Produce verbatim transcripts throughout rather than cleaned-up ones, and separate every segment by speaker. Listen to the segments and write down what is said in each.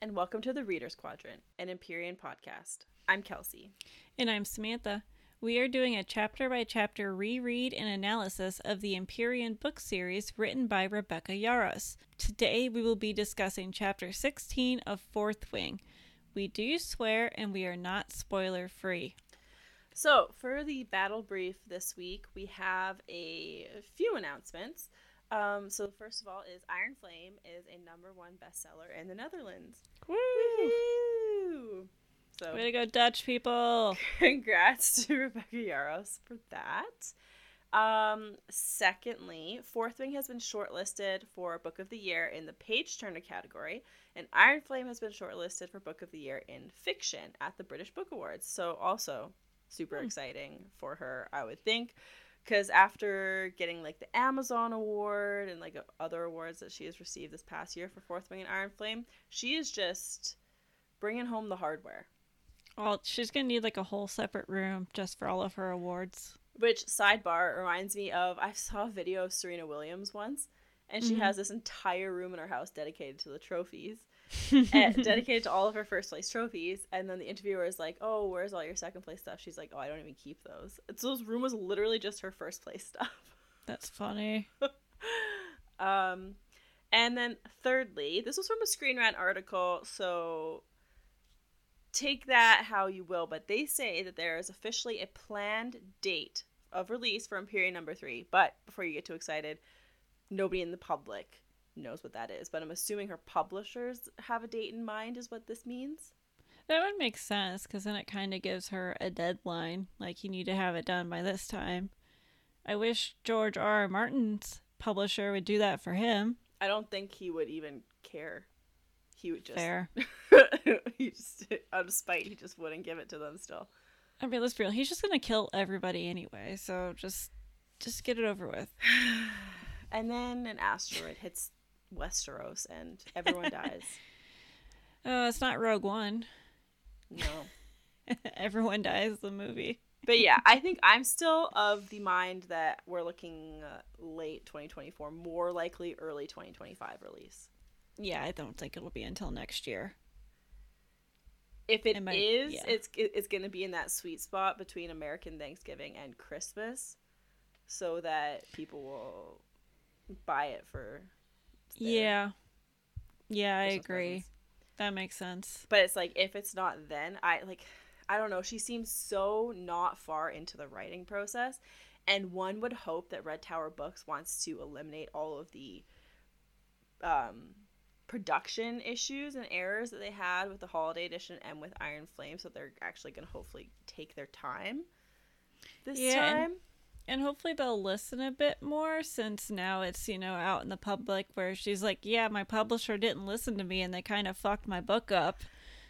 Speaker 1: and welcome to the Reader's Quadrant, an Empyrean podcast. I'm Kelsey.
Speaker 2: And I'm Samantha. We are doing a chapter-by-chapter reread and analysis of the Empyrean book series written by Rebecca Yarros. Today we will be discussing chapter sixteen of Fourth Wing. We do swear and we are not spoiler-free.
Speaker 1: So, for the battle brief this week, we have a few announcements. Um, so, first of all is Iron Flame is a number one bestseller in the Netherlands.
Speaker 2: Woo!
Speaker 1: Woo-hoo! So,
Speaker 2: way to go, Dutch people!
Speaker 1: Congrats to Rebecca Yarros for that. Um, secondly, Fourth Wing has been shortlisted for Book of the Year in the Page Turner category, and Iron Flame has been shortlisted for Book of the Year in Fiction at the British Book Awards. So, also super hmm. exciting for her, I would think. Because after getting, like, the Amazon Award and, like, other awards that she has received this past year for Fourth Wing and Iron Flame, she is just bringing home the hardware.
Speaker 2: Well, she's going to need, like, a whole separate room just for all of her awards.
Speaker 1: Which, sidebar, reminds me of, I saw a video of Serena Williams once, and she mm-hmm. has this entire room in her house dedicated to the trophies. and dedicated to all of her first place trophies, and then the interviewer is like, oh, where's all your second place stuff? She's like, oh, I don't even keep those. And so this room was literally just her first place stuff.
Speaker 2: That's funny.
Speaker 1: um and then thirdly, this was from a Screen Rant article, so take that how you will, but they say that there is officially a planned date of release for Empyrean number three. But before you get too excited, nobody in the public knows what that is, but I'm assuming her publishers have a date in mind is what this means.
Speaker 2: That would make sense, because then it kind of gives her a deadline, like you need to have it done by this time. I wish George R. R. Martin's publisher would do that for him.
Speaker 1: I don't think he would even care. He would just
Speaker 2: fair.
Speaker 1: he just out of spite, he just wouldn't give it to them still.
Speaker 2: I mean, let's be real, he's just gonna kill everybody anyway, so just just get it over with.
Speaker 1: And then an asteroid hits Westeros and everyone dies.
Speaker 2: Oh, it's not Rogue One.
Speaker 1: No.
Speaker 2: Everyone dies, the movie.
Speaker 1: But yeah, I think I'm still of the mind that we're looking uh, late twenty twenty-four, more likely early twenty twenty-five release.
Speaker 2: Yeah, I don't think it'll be until next year.
Speaker 1: If it,
Speaker 2: it might,
Speaker 1: is,
Speaker 2: yeah.
Speaker 1: it's it's going to be in that sweet spot between American Thanksgiving and Christmas, so that people will buy it for
Speaker 2: yeah yeah I
Speaker 1: Christmas
Speaker 2: agree
Speaker 1: presents.
Speaker 2: That makes sense.
Speaker 1: But it's like, if it's not then, I like I don't know, she seems so not far into the writing process, and one would hope that Red Tower Books wants to eliminate all of the um production issues and errors that they had with the holiday edition and with Iron Flame, so they're actually going to hopefully take their time this
Speaker 2: yeah,
Speaker 1: time.
Speaker 2: And- And hopefully they'll listen a bit more, since now it's, you know, out in the public where she's like, yeah, my publisher didn't listen to me and they kind of fucked my book up.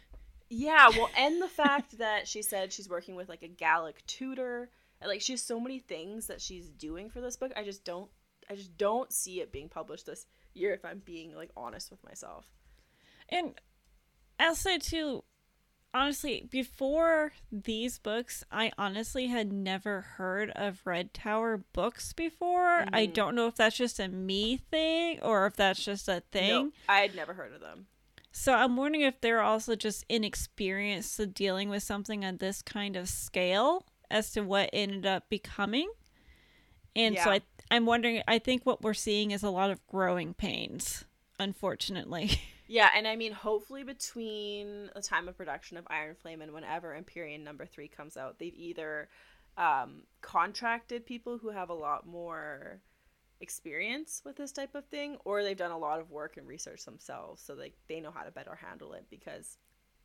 Speaker 1: Yeah, well, and the fact that she said she's working with, like, a Gallic tutor. And, like, she has so many things that she's doing for this book. I just don't, I just don't see it being published this year, if I'm being, like, honest with myself.
Speaker 2: And I'll say, too, honestly, before these books, I honestly had never heard of Red Tower Books before. Mm-hmm. I don't know if that's just a me thing or if that's just a thing.
Speaker 1: No, I had never heard of them.
Speaker 2: So I'm wondering if they're also just inexperienced with dealing with something on this kind of scale as to what ended up becoming. And yeah. so I, I'm wondering, I think what we're seeing is a lot of growing pains, unfortunately.
Speaker 1: Yeah, and I mean, hopefully between the time of production of Iron Flame and whenever Empyrean number three comes out, they've either um, contracted people who have a lot more experience with this type of thing, or they've done a lot of work and research themselves, so they, they know how to better handle it, because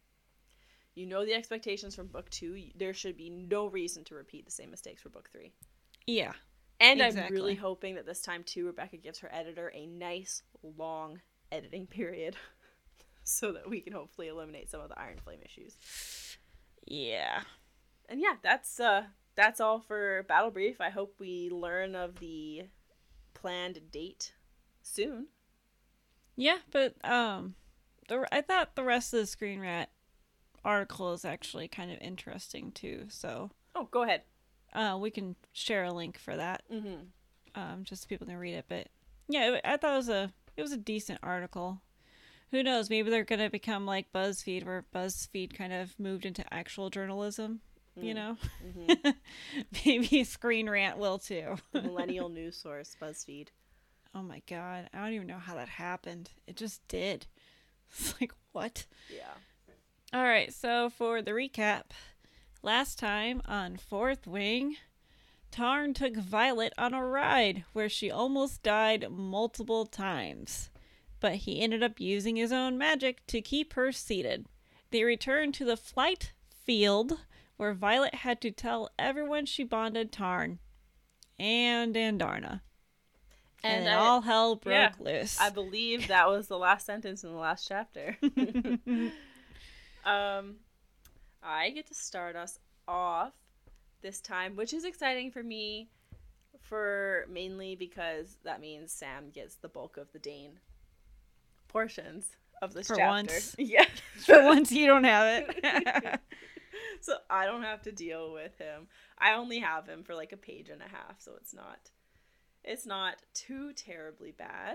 Speaker 1: you know the expectations from book two, there should be no reason to repeat the same mistakes for book three.
Speaker 2: Yeah.
Speaker 1: And
Speaker 2: exactly.
Speaker 1: I'm really hoping that this time, too, Rebecca gives her editor a nice, long editing period so that we can hopefully eliminate some of the Iron Flame issues.
Speaker 2: Yeah.
Speaker 1: And yeah, that's uh that's all for Battle Brief. I hope we learn of the planned date soon.
Speaker 2: Yeah, but um the I thought the rest of the Screen Rant article is actually kind of interesting too, so
Speaker 1: oh, go ahead.
Speaker 2: Uh we can share a link for that.
Speaker 1: Mm-hmm.
Speaker 2: Um just so people can read it, but yeah, I thought it was a It was a decent article. Who knows? Maybe they're going to become like BuzzFeed, where BuzzFeed kind of moved into actual journalism, mm. you know? Mm-hmm. Maybe Screen Rant will too.
Speaker 1: The millennial news source, BuzzFeed.
Speaker 2: Oh my god. I don't even know how that happened. It just did. It's like, what?
Speaker 1: Yeah.
Speaker 2: All right, so for the recap, last time on Fourth Wing, Tarn took Violet on a ride where she almost died multiple times, but he ended up using his own magic to keep her seated. They returned to the flight field where Violet had to tell everyone she bonded Tarn and Andarna. And, and I, all hell broke yeah, loose.
Speaker 1: I believe that was the last sentence in the last chapter. um, I get to start us off this time, which is exciting for me, for mainly because that means Sam gets the bulk of the Dane portions of this
Speaker 2: for
Speaker 1: chapter.
Speaker 2: Once.
Speaker 1: Yeah.
Speaker 2: For once you don't have it.
Speaker 1: So I don't have to deal with him. I only have him for like a page and a half, so it's not it's not too terribly bad.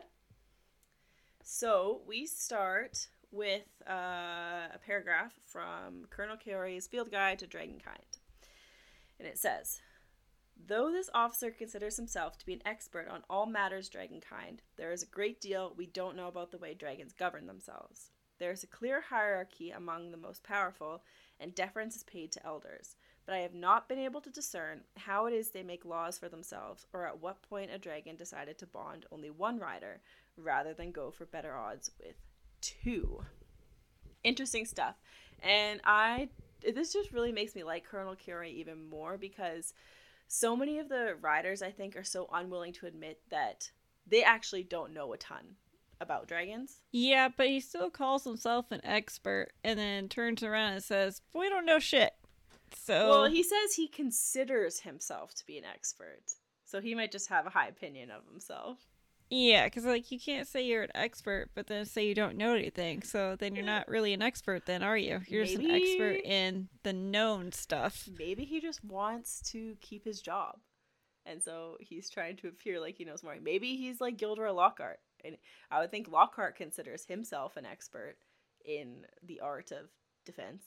Speaker 1: So we start with uh, a paragraph from Colonel Kaori's Field Guide to Dragonkind. And it says, though this officer considers himself to be an expert on all matters dragonkind, there is a great deal we don't know about the way dragons govern themselves. There is a clear hierarchy among the most powerful, and deference is paid to elders, but I have not been able to discern how it is they make laws for themselves, or at what point a dragon decided to bond only one rider, rather than go for better odds with two. Interesting stuff. And I... this just really makes me like Colonel Kaori even more, because so many of the riders, I think, are so unwilling to admit that they actually don't know a ton about dragons.
Speaker 2: Yeah, but he still calls himself an expert and then turns around and says, we don't know shit. So,
Speaker 1: well, he says he considers himself to be an expert, so he might just have a high opinion of himself.
Speaker 2: Yeah, because, like, you can't say you're an expert, but then say you don't know anything. So then you're not really an expert then, are you? You're maybe, just an expert in the known stuff.
Speaker 1: Maybe he just wants to keep his job. And so he's trying to appear like he knows more. Maybe he's like Gilderoy Lockhart. And I would think Lockhart considers himself an expert in the art of defense.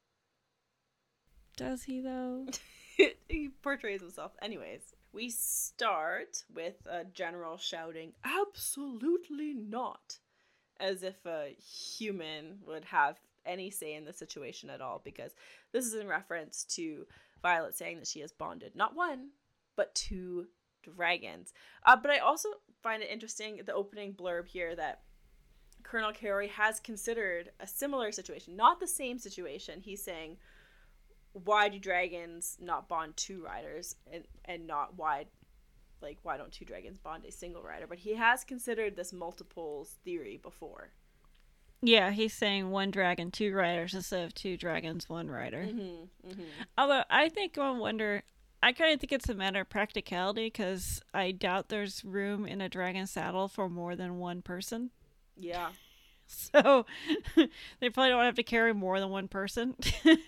Speaker 2: Does he, though?
Speaker 1: He portrays himself. Anyways. We start with a general shouting, absolutely not, as if a human would have any say in the situation at all, because this is in reference to Violet saying that she has bonded not one, but two dragons. Uh, but I also find it interesting, the opening blurb here, that Colonel Kaori has considered a similar situation, not the same situation. He's saying, why do dragons not bond two riders, and and not why, like, why don't two dragons bond a single rider? But he has considered this multiples theory before.
Speaker 2: Yeah, he's saying one dragon, two riders instead of two dragons, one rider.
Speaker 1: Mm-hmm, mm-hmm.
Speaker 2: Although I think I wonder, I kind of think it's a matter of practicality, because I doubt there's room in a dragon saddle for more than one person.
Speaker 1: Yeah.
Speaker 2: So they probably don't have to carry more than one person.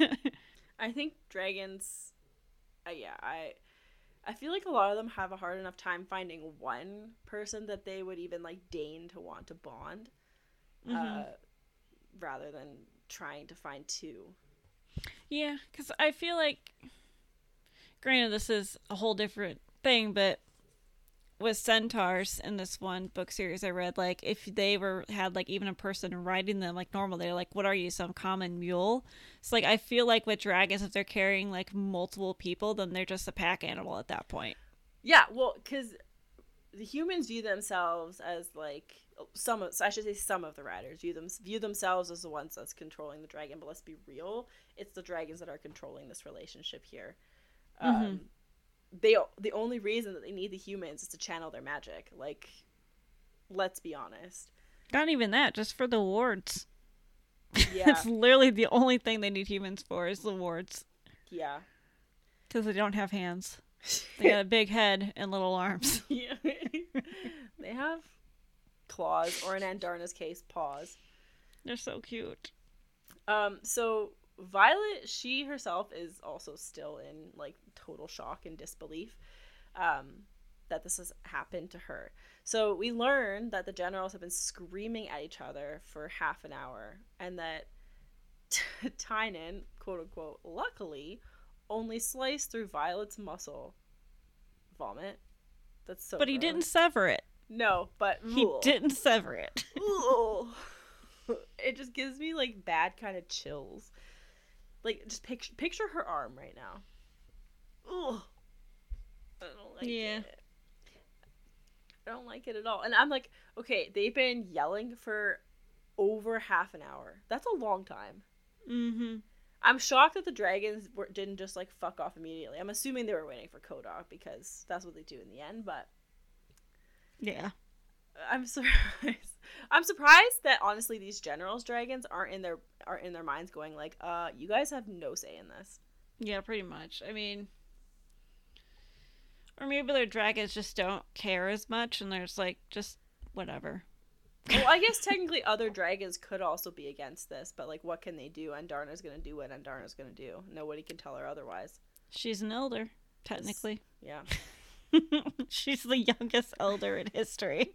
Speaker 1: I think dragons, uh, yeah, I I feel like a lot of them have a hard enough time finding one person that they would even, like, deign to want to bond, mm-hmm. uh, rather than trying to find two.
Speaker 2: Yeah, because I feel like, granted, this is a whole different thing, but with centaurs in this one book series I read, like, if they were had like even a person riding them like normal, they're like, what are you, some common mule? It's like, I feel like with dragons, if they're carrying like multiple people, then they're just a pack animal at that point.
Speaker 1: Yeah, well, because the humans view themselves as like some of I should say some of the riders view them view themselves as the ones that's controlling the dragon, but let's be real, it's the dragons that are controlling this relationship here. Mm-hmm. um They the only reason that they need the humans is to channel their magic. Like, let's be honest.
Speaker 2: Not even that, just for the wards.
Speaker 1: Yeah.
Speaker 2: It's literally the only thing they need humans for is the wards.
Speaker 1: Yeah.
Speaker 2: Because they don't have hands. They got a big head and little arms.
Speaker 1: Yeah. They have claws, or in Andarna's case, paws.
Speaker 2: They're so cute.
Speaker 1: Um, so Violet, she herself is also still in like total shock and disbelief um, that this has happened to her. So we learn that the generals have been screaming at each other for half an hour, and that Tynan, quote unquote, luckily, only sliced through Violet's muscle. Vomit. That's so
Speaker 2: But he
Speaker 1: gross.
Speaker 2: didn't sever it.
Speaker 1: No, but
Speaker 2: He
Speaker 1: ugh.
Speaker 2: didn't sever it.
Speaker 1: Ugh. It just gives me like bad kind of chills. Like, just picture picture her arm right now. Ugh. I don't like
Speaker 2: Yeah.
Speaker 1: it. I don't like it at all. And I'm like, okay, they've been yelling for over half an hour. That's a long time.
Speaker 2: Mm-hmm.
Speaker 1: I'm shocked that the dragons were, didn't just like fuck off immediately. I'm assuming they were waiting for Kodok because that's what they do in the end, but
Speaker 2: Yeah.
Speaker 1: I'm surprised. I'm surprised that honestly these generals dragons aren't in their are in their minds going like, uh, you guys have no say in this.
Speaker 2: Yeah, pretty much. I mean, or maybe their dragons just don't care as much, and there's like, just whatever.
Speaker 1: Well, I guess technically other dragons could also be against this, but like, what can they do? Andarna's gonna do what Andarna's gonna do. Nobody can tell her otherwise.
Speaker 2: She's an elder, technically.
Speaker 1: Yeah.
Speaker 2: She's the youngest elder in history.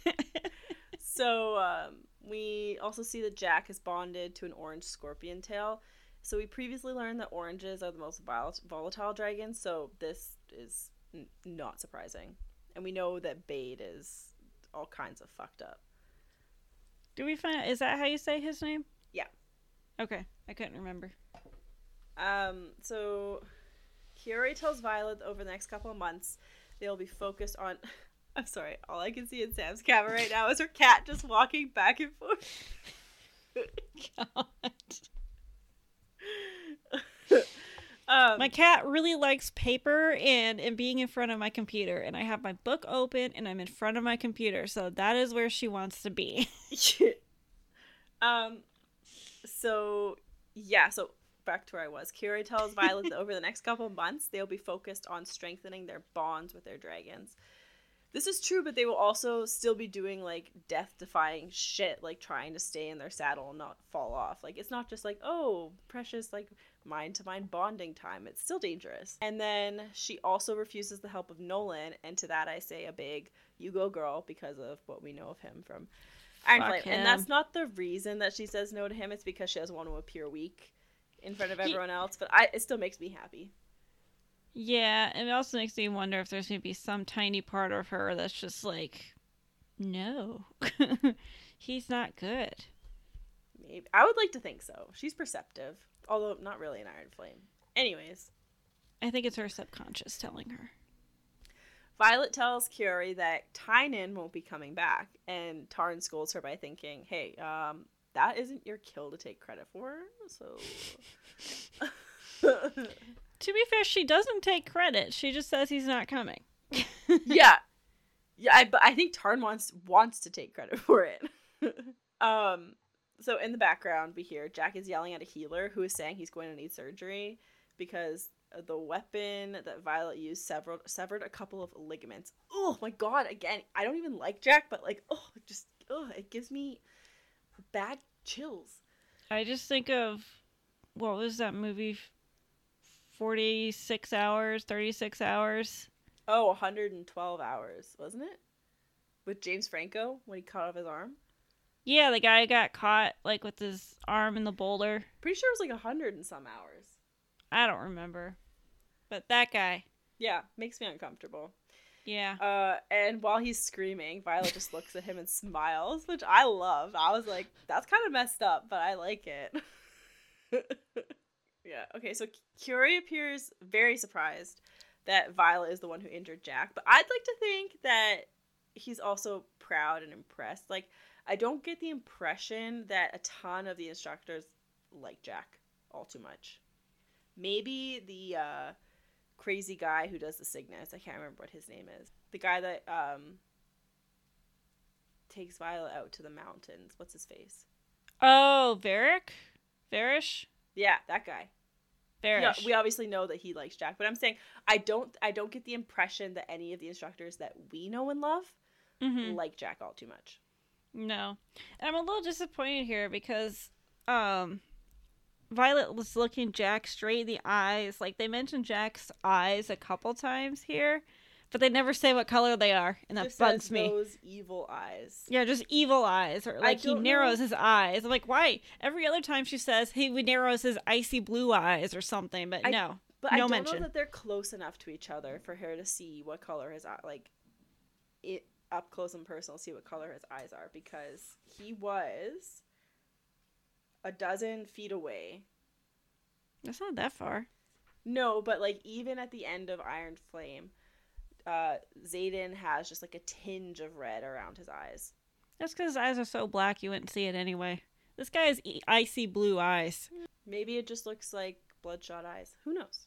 Speaker 1: So um, we also see that Jack is bonded to an orange scorpion tail. So we previously learned that oranges are the most vol- volatile dragons, so this is n- not surprising. And we know that Bade is all kinds of fucked up.
Speaker 2: Do we find out, is that how you say his name?
Speaker 1: Yeah.
Speaker 2: Okay, I couldn't remember.
Speaker 1: Um, so Kiori tells Violet that over the next couple of months they'll be focused on... I'm sorry, all I can see in Sam's camera right now is her cat just walking back and forth.
Speaker 2: God.
Speaker 1: um,
Speaker 2: My cat really likes paper and, and being in front of my computer, and I have my book open and I'm in front of my computer, so that is where she wants to be.
Speaker 1: um, so, yeah, so back to where I was. Kiori tells Violet that over the next couple of months, they'll be focused on strengthening their bonds with their dragons. This is true, but they will also still be doing, like, death-defying shit, like trying to stay in their saddle and not fall off. Like, it's not just like, oh, precious, like, mind-to-mind bonding time. It's still dangerous. And then she also refuses the help of Nolan, and to that I say a big, you go girl, because of what we know of him from Iron
Speaker 2: Fuck
Speaker 1: Flame.
Speaker 2: him.
Speaker 1: And that's not the reason that she says no to him. It's because she doesn't want to appear weak in front of everyone else. But I, it still makes me happy.
Speaker 2: Yeah, and it also makes me wonder if there's going to be some tiny part of her that's just like, no, he's not good.
Speaker 1: Maybe. I would like to think so. She's perceptive, although not really an Iron Flame. Anyways.
Speaker 2: I think it's her subconscious telling her.
Speaker 1: Violet tells Kiori that Tynan won't be coming back, and Tarn scolds her by thinking, hey, um, that isn't your kill to take credit for, so...
Speaker 2: To be fair, she doesn't take credit. She just says he's not coming.
Speaker 1: yeah. Yeah, I, but I think Tarn wants wants to take credit for it. um, so in the background, we hear Jack is yelling at a healer who is saying he's going to need surgery because the weapon that Violet used severed, severed a couple of ligaments. Oh my god, again, I don't even like Jack, but like, oh, it just, oh, it gives me bad chills.
Speaker 2: I just think of, what was that movie? forty-six hours, thirty-six hours.
Speaker 1: Oh, one hundred twelve hours, wasn't it? With James Franco when he cut off his arm?
Speaker 2: Yeah, the guy got caught, like, with his arm in the boulder.
Speaker 1: Pretty sure it was like one hundred and some hours.
Speaker 2: I don't remember. But that guy.
Speaker 1: Yeah, makes me uncomfortable.
Speaker 2: Yeah.
Speaker 1: Uh, and while he's screaming, Violet just looks at him and smiles, which I love. I was like, that's kind of messed up, but I like it. Yeah, okay, so Kiori appears very surprised that Violet is the one who injured Jack, but I'd like to think that he's also proud and impressed. Like, I don't get the impression that a ton of the instructors like Jack all too much. Maybe the uh, crazy guy who does the Cygnus, I can't remember what his name is. The guy that um, takes Violet out to the mountains. What's his face?
Speaker 2: Oh, Varric? Varish?
Speaker 1: Yeah, that guy.
Speaker 2: Varish.
Speaker 1: Yeah, we obviously know that he likes Jack, but I'm saying I don't I don't get the impression that any of the instructors that we know and love
Speaker 2: mm-hmm.
Speaker 1: like Jack all too much.
Speaker 2: No. And I'm a little disappointed here because um Violet was looking Jack straight in the eyes. Like, they mentioned Jack's eyes a couple times here, But they never say what color they are, and that
Speaker 1: Just
Speaker 2: bugs
Speaker 1: says
Speaker 2: me.
Speaker 1: those evil eyes.
Speaker 2: Yeah, just evil eyes. Or like he narrows know. his eyes. I'm like, why? Every other time she says he narrows his icy blue eyes or something, but
Speaker 1: I,
Speaker 2: no.
Speaker 1: But
Speaker 2: no
Speaker 1: I don't
Speaker 2: mention.
Speaker 1: know that they're close enough to each other for her to see what color his eye, like, it up close and personal, see what color his eyes are, because he was a dozen feet away.
Speaker 2: That's not that far.
Speaker 1: No, but like even at the end of Iron Flame, uh, Xaden has just like a tinge of red around his eyes.
Speaker 2: That's because his eyes are so black you wouldn't see it anyway. This guy has e- icy blue eyes.
Speaker 1: Maybe it just looks like bloodshot eyes. Who knows?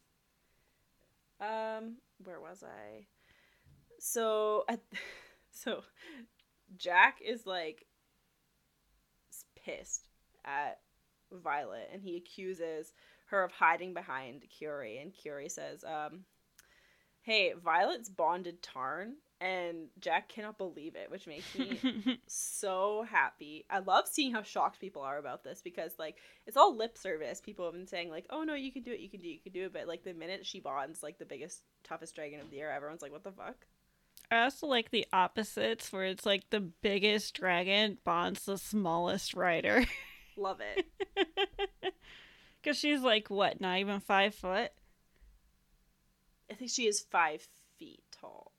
Speaker 1: Um, where was I? So, at, so Jack is like pissed at Violet, and he accuses her of hiding behind Curie, and Curie says, um, hey, Violet's bonded Tarn, and Jack cannot believe it, which makes me so happy. I love seeing how shocked people are about this, because, like, it's all lip service. People have been saying, like, oh, no, you can do it, you can do it, you can do it, but, like, the minute she bonds, like, the biggest, toughest dragon of the year, everyone's like, what the fuck?
Speaker 2: I also like the opposites, where it's, like, the biggest dragon bonds the smallest rider.
Speaker 1: Love it.
Speaker 2: Because she's, like, what, not even five foot?
Speaker 1: I think she is five feet tall.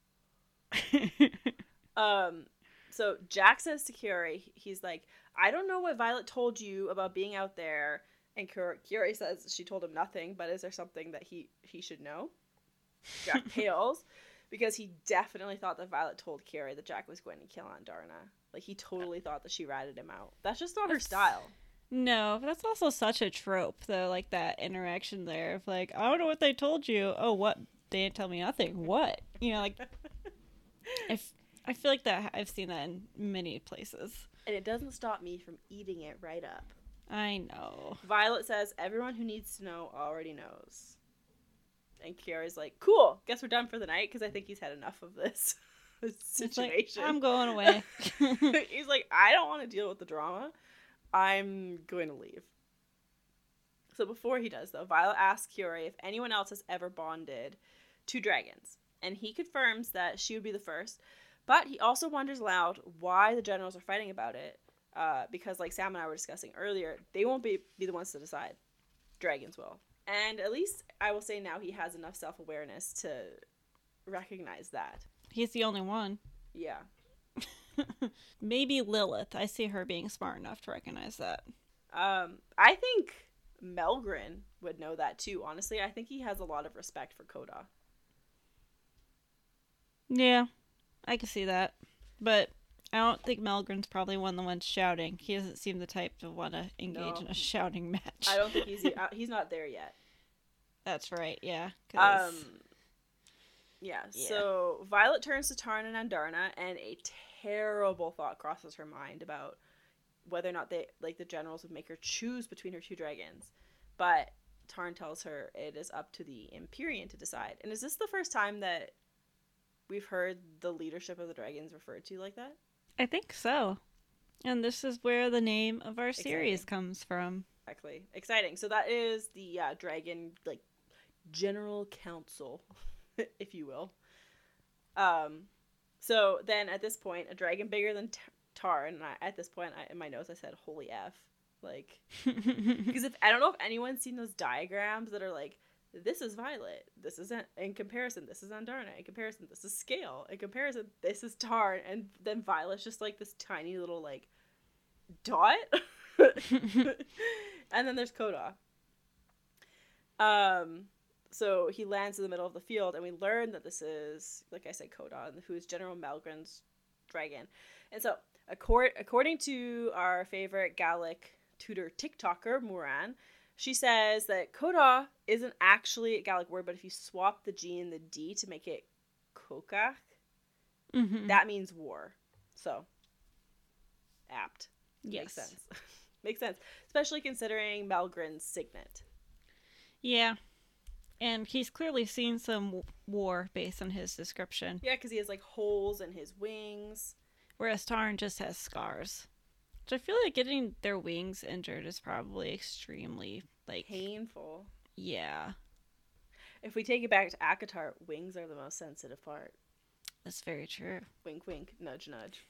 Speaker 1: um, so Jack says to Curie, he's like, I don't know what Violet told you about being out there. And Curie says she told him nothing, but is there something that he, he should know? Jack pales, because he definitely thought that Violet told Curie that Jack was going to kill Andarna. Like, he totally thought that she ratted him out. That's just not her style.
Speaker 2: No, but that's also such a trope, though, like that interaction there of like, I don't know what they told you. Oh, what? They didn't tell me nothing. What? You know, like, I, f- I feel like that I've seen that in many places.
Speaker 1: And it doesn't stop me from eating it right up.
Speaker 2: I know.
Speaker 1: Violet says, everyone who needs to know already knows. And Kiara's like, cool, guess we're done for the night, because I think he's had enough of this situation.
Speaker 2: Like, I'm going away.
Speaker 1: He's like, I don't want to deal with the drama. I'm going to leave. So before he does, though, Violet asks Curie if anyone else has ever bonded two dragons. And he confirms that she would be the first. But he also wonders aloud why the generals are fighting about it. Uh, because, like Sam and I were discussing earlier, they won't be, be the ones to decide. Dragons will. And at least I will say now he has enough self-awareness to recognize that.
Speaker 2: He's the only one.
Speaker 1: Yeah.
Speaker 2: Maybe Lilith. I see her being smart enough to recognize that.
Speaker 1: Um, I think Melgren would know that too. Honestly, I think he has a lot of respect for Koda.
Speaker 2: Yeah, I can see that. But I don't think Melgren's probably one of the ones shouting. He doesn't seem the type to want to engage no. in a shouting match.
Speaker 1: I don't think he's uh, he's not there yet.
Speaker 2: That's right, yeah.
Speaker 1: Um, yeah, yeah, so Violet turns to Tarn and Andarna, and a terrible thought crosses her mind about whether or not they, like, the generals would make her choose between her two dragons. But Tarn tells her it is up to the Empyrean to decide. And is this the first time that we've heard the leadership of the dragons referred to like that?
Speaker 2: I think so. And this is where the name of our
Speaker 1: Exciting.
Speaker 2: series comes from.
Speaker 1: Exactly. Exciting. So that is the uh, dragon, like, general council, if you will. Um, so then at this point, a dragon bigger than T- Tarn, and I, at this point I, in my notes I said, holy F. Like, because if I don't know if anyone's seen those diagrams that are like, this is Violet, this is an, in comparison, this is Andarna, in comparison, this is Scale, in comparison, this is Tarn, and then Violet's just like this tiny little, like, dot. And then there's Koda. Um, so he lands in the middle of the field, and we learn that this is, like I said, Koda, who is General Melgren's dragon. And so, accord- according to our favorite Gallic tutor TikToker, Muran, she says that Koda isn't actually a Gallic word, but if you swap the G and the D to make it Kokach, mm-hmm. that means war. So, apt.
Speaker 2: Yes.
Speaker 1: Makes sense. Makes sense. Especially considering Melgren's signet.
Speaker 2: Yeah. And he's clearly seen some war based on his description.
Speaker 1: Yeah, because he has, like, holes in his wings.
Speaker 2: Whereas Tarn just has scars. So I feel like getting their wings injured is probably extremely, like...
Speaker 1: painful.
Speaker 2: Yeah.
Speaker 1: If we take it back to ACOTAR, wings are the most sensitive part.
Speaker 2: That's very true.
Speaker 1: Wink, wink, nudge, nudge.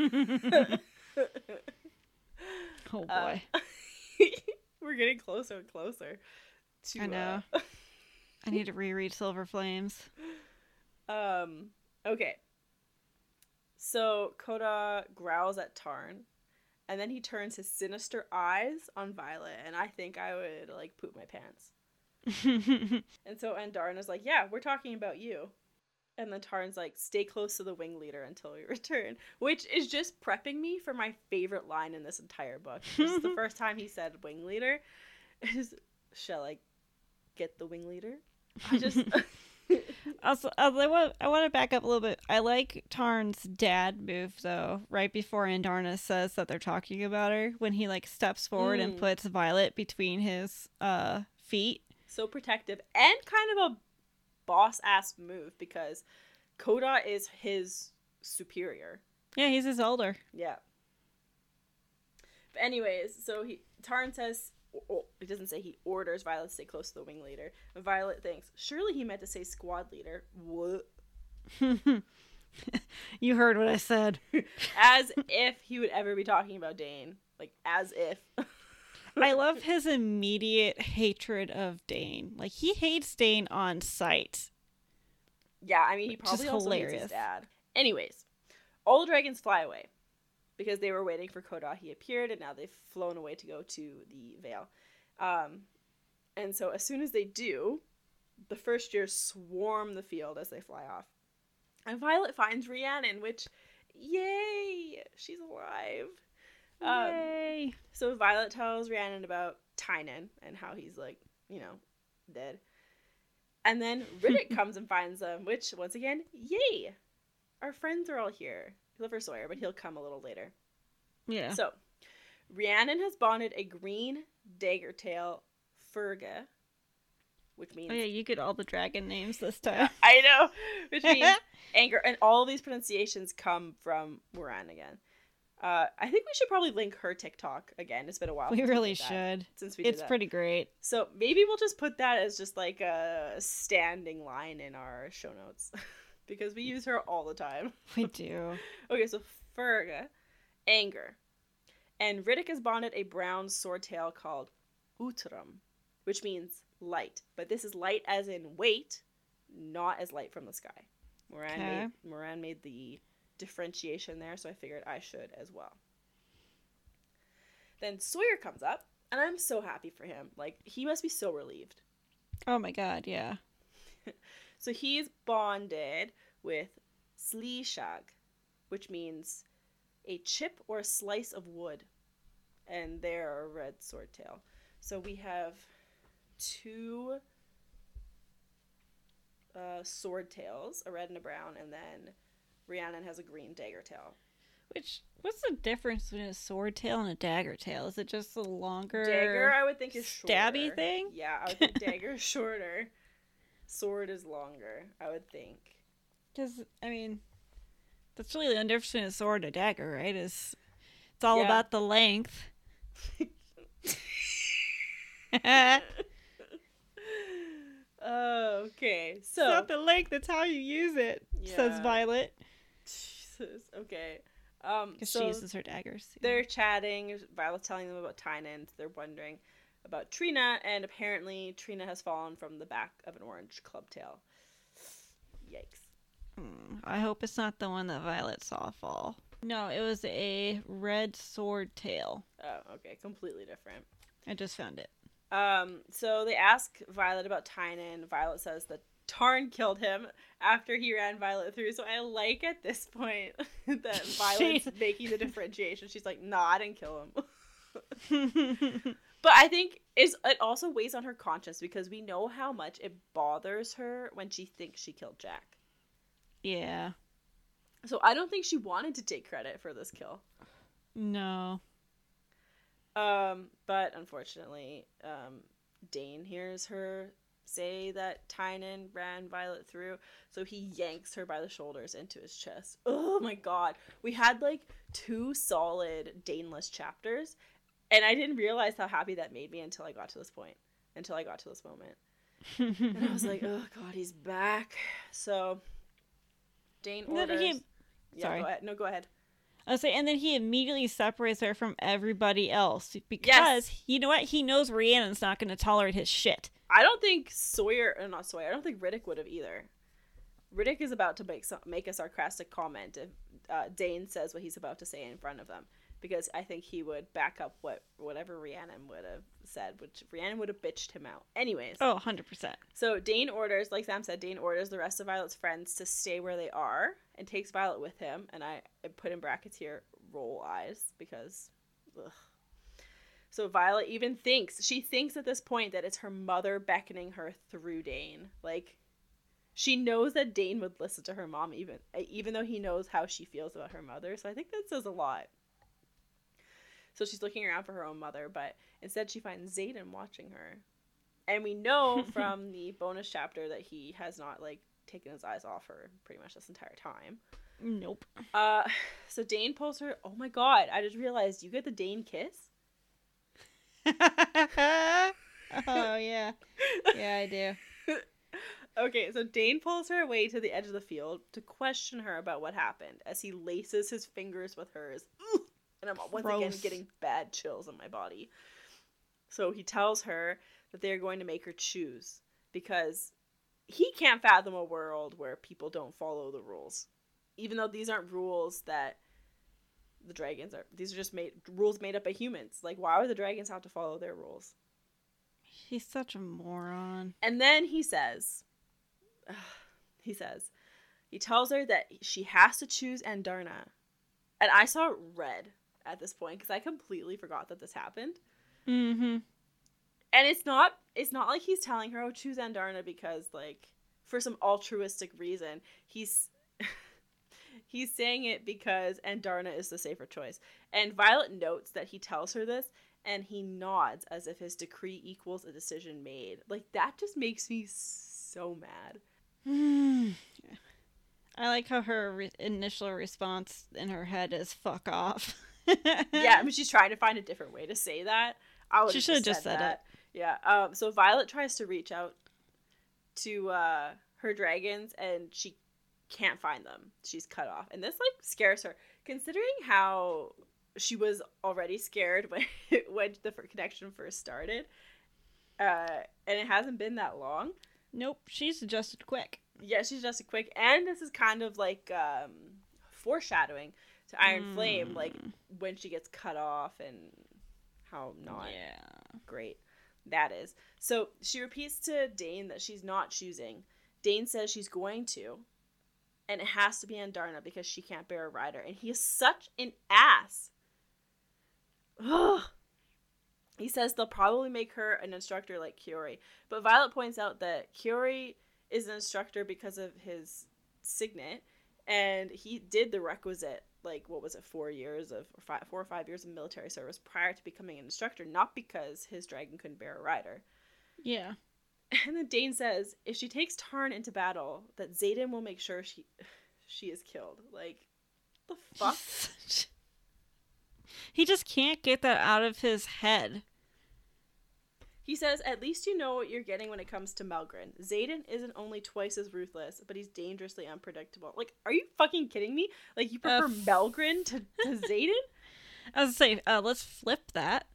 Speaker 2: Oh boy.
Speaker 1: Uh, we're getting closer and closer to
Speaker 2: I know.
Speaker 1: Uh...
Speaker 2: I need to reread Silver Flames.
Speaker 1: Um, okay. So Koda growls at Tarn, and then he turns his sinister eyes on Violet, and I think I would, like, poop my pants. And so Andarin is like, yeah, we're talking about you. And then Tarn's like, stay close to the wing leader until we return. Which is just prepping me for my favorite line in this entire book. This is the first time he said wing leader. Is, shall I get the wing leader? I just...
Speaker 2: also, I want, I want to back up a little bit. I like Tarn's dad move, though, right before Andarna says that they're talking about her. When he, like, steps forward mm. and puts Violet between his uh feet.
Speaker 1: So protective. And kind of a boss-ass move, because Koda is his superior.
Speaker 2: Yeah, he's his elder.
Speaker 1: Yeah. But anyways, so he Tarn says, oh, it doesn't say he orders Violet to stay close to the wing leader. And Violet thinks, surely he meant to say squad leader. What?
Speaker 2: You heard what I said.
Speaker 1: As if he would ever be talking about Dane. Like, as if.
Speaker 2: I love his immediate hatred of Dane. Like, he hates Dane on sight.
Speaker 1: Yeah, I mean, he probably also hilarious. hates his dad. Anyways, all the dragons fly away. Because they were waiting for Koda. He appeared, and now they've flown away to go to the Vale. Um, and so as soon as they do, the first years swarm the field as they fly off. And Violet finds Rhiannon, which, yay! She's alive. Um,
Speaker 2: Yay!
Speaker 1: So Violet tells Rhiannon about Tynan and how he's, like, you know, dead. And then Riddick comes and finds them, which, once again, yay! Our friends are all here. Except for Sawyer, but he'll come a little later.
Speaker 2: Yeah.
Speaker 1: So, Rhiannon has bonded a green daggertail Ferga, which means...
Speaker 2: Oh yeah, you get all the dragon names this time.
Speaker 1: Yeah, I know! Which means anger. And all of these pronunciations come from Moran again. Uh, I think we should probably link her TikTok again. It's been a while.
Speaker 2: We really we should.
Speaker 1: Since we
Speaker 2: it's
Speaker 1: did that.
Speaker 2: Pretty great.
Speaker 1: So maybe we'll just put that as just like a standing line in our show notes. Because we use her all the time.
Speaker 2: We do.
Speaker 1: Okay, so Ferga, anger. And Riddick has bonded a brown swordtail called Utrum, which means light. But this is light as in weight, not as light from the sky. Moran,
Speaker 2: okay.
Speaker 1: made, Moran made the differentiation there, so I figured I should as well. Then Sawyer comes up, and I'm so happy for him. Like, he must be so relieved.
Speaker 2: Oh my god, yeah.
Speaker 1: So he's bonded with Sleeshag, which means a chip or a slice of wood. And they're a red swordtail. So we have two uh, swordtails, a red and a brown, and then Rhiannon has a green dagger tail.
Speaker 2: Which, what's the difference between a sword tail and a dagger tail? Is it just a longer
Speaker 1: dagger, I would think, is shorter.
Speaker 2: Stabby thing?
Speaker 1: Yeah, I would think dagger is shorter. Sword is longer, I would think.
Speaker 2: Because, I mean, that's really the difference between a sword and a dagger, right? Is It's all
Speaker 1: yeah.
Speaker 2: about the length.
Speaker 1: Oh, okay. So,
Speaker 2: it's not the length, it's how you use it, yeah. says Violet.
Speaker 1: Jesus, okay. Um,
Speaker 2: Because
Speaker 1: so
Speaker 2: she uses her daggers. Yeah.
Speaker 1: They're chatting. Violet's telling them about Tynan. They're wondering about Trina, and apparently Trina has fallen from the back of an orange clubtail. Yikes.
Speaker 2: Hmm, I hope it's not the one that Violet saw fall. No, it was a red sword tail.
Speaker 1: Oh, okay. Completely different.
Speaker 2: I just found it.
Speaker 1: Um, so they ask Violet about Tynan. Violet says that Tarn killed him after he ran Violet through. So I like at this point that Violet's making the differentiation. She's like, nah, I didn't kill him. But I think is it also weighs on her conscience because we know how much it bothers her when she thinks she killed Jack.
Speaker 2: Yeah.
Speaker 1: So I don't think she wanted to take credit for this kill.
Speaker 2: No.
Speaker 1: Um, but unfortunately, um, Dane hears her say that Tynan ran Violet through, so he yanks her by the shoulders into his chest. Oh my god. We had like two solid Daneless chapters, and I didn't realize how happy that made me until I got to this point. Until I got to this moment. And I was like, oh god, he's back. So Dane orders. He... Yeah,
Speaker 2: Sorry.
Speaker 1: Go ahead. No, go ahead.
Speaker 2: I was saying, and then he immediately separates her from everybody else because
Speaker 1: yes.
Speaker 2: you know what? He knows Rhiannon's not going to tolerate his shit.
Speaker 1: I don't think Sawyer, uh, not Sawyer. I don't think Riddick would have either. Riddick is about to make some, make a sarcastic comment if uh, Dane says what he's about to say in front of them, because I think he would back up what whatever Rhiannon would have said, which Rhiannon would have bitched him out. Anyways.
Speaker 2: Oh, one hundred percent.
Speaker 1: So Dane orders, like Sam said, Dane orders the rest of Violet's friends to stay where they are and takes Violet with him. And I, I put in brackets here, roll eyes, because, ugh. So Violet even thinks, she thinks at this point that it's her mother beckoning her through Dane. Like, she knows that Dane would listen to her mom, even even though he knows how she feels about her mother. So I think that says a lot. So she's looking around for her own mother, but instead she finds Xaden watching her. And we know from the bonus chapter that he has not, like, taken his eyes off her pretty much this entire time.
Speaker 2: Nope.
Speaker 1: Uh, so Dane pulls her. Oh my god, I just realized you get the Dane kiss?
Speaker 2: Oh, yeah. Yeah, I do.
Speaker 1: Okay, so Dane pulls her away to the edge of the field to question her about what happened as he laces his fingers with hers. Ooh! And I'm once Gross. again getting bad chills in my body. So he tells her that they're going to make her choose because he can't fathom a world where people don't follow the rules. Even though these aren't rules that the dragons are. These are just made rules made up by humans. Like, why would the dragons have to follow their rules?
Speaker 2: He's such a moron.
Speaker 1: And then he says, he says, he tells her that she has to choose Andarna. And I saw red at this point because I completely forgot that this happened.
Speaker 2: Mm-hmm.
Speaker 1: And it's not it's not like he's telling her, oh, choose Andarna because, like, for some altruistic reason. He's he's saying it because Andarna is the safer choice. And Violet notes that he tells her this, and he nods as if his decree equals a decision made. Like, that just makes me so mad.
Speaker 2: I like how her re- initial response in her head is fuck off.
Speaker 1: Yeah, I mean, she's trying to find a different way to say that. I
Speaker 2: she should have just said, said
Speaker 1: it. Yeah. Um. So Violet tries to reach out to uh, her dragons, and she can't find them. She's cut off. And this, like, scares her. Considering how she was already scared when, when the connection first started. Uh, and it hasn't been that long.
Speaker 2: Nope. She's adjusted quick.
Speaker 1: Yeah, she's adjusted quick. And this is kind of like um, foreshadowing to Iron mm. Flame, like when she gets cut off and how not
Speaker 2: yeah.
Speaker 1: great that is. So she repeats to Dane that she's not choosing. Dane says she's going to, and it has to be Andarna because she can't bear a rider. And he is such an ass. Ugh. He says they'll probably make her an instructor like Kiori. But Violet points out that Kiori is an instructor because of his signet, and he did the requisite, like, what was it, four years of, or five, four or five years of military service prior to becoming an instructor, not because his dragon couldn't bear a rider.
Speaker 2: Yeah.
Speaker 1: And then Dane says, if she takes Tarn into battle, that Xaden will make sure she she is killed. Like, the fuck?
Speaker 2: He just can't get that out of his head.
Speaker 1: He says, at least you know what you're getting when it comes to Melgren. Xaden isn't only twice as ruthless, but he's dangerously unpredictable. Like, are you fucking kidding me? Like, you prefer uh, f- Melgren to, to Xaden?
Speaker 2: I was going to say, uh, let's flip that.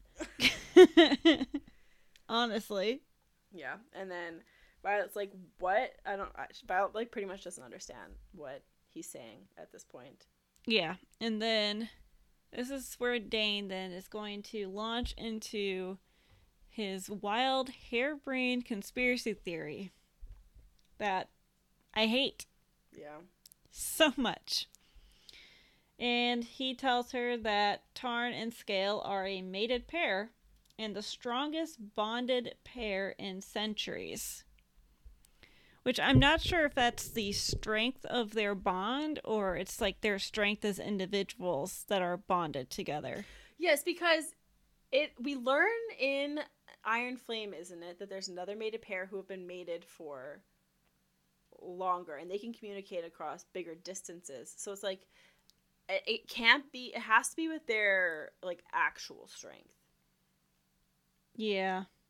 Speaker 2: Honestly.
Speaker 1: Yeah, and then Violet's like, what? I don't, Violet, like, pretty much doesn't understand what he's saying at this point.
Speaker 2: Yeah, and then this is where Dane then is going to launch into his wild, harebrained conspiracy theory that I hate.
Speaker 1: Yeah.
Speaker 2: So much. And he tells her that Tarn and Scale are a mated pair and the strongest bonded pair in centuries. Which I'm not sure if that's the strength of their bond or it's like their strength as individuals that are bonded together.
Speaker 1: Yes, because it we learn in Iron Flame, isn't it, that there's another mated pair who have been mated for longer and they can communicate across bigger distances. So it's like it, it can't be, it has to be with their, like, actual strength.
Speaker 2: Yeah.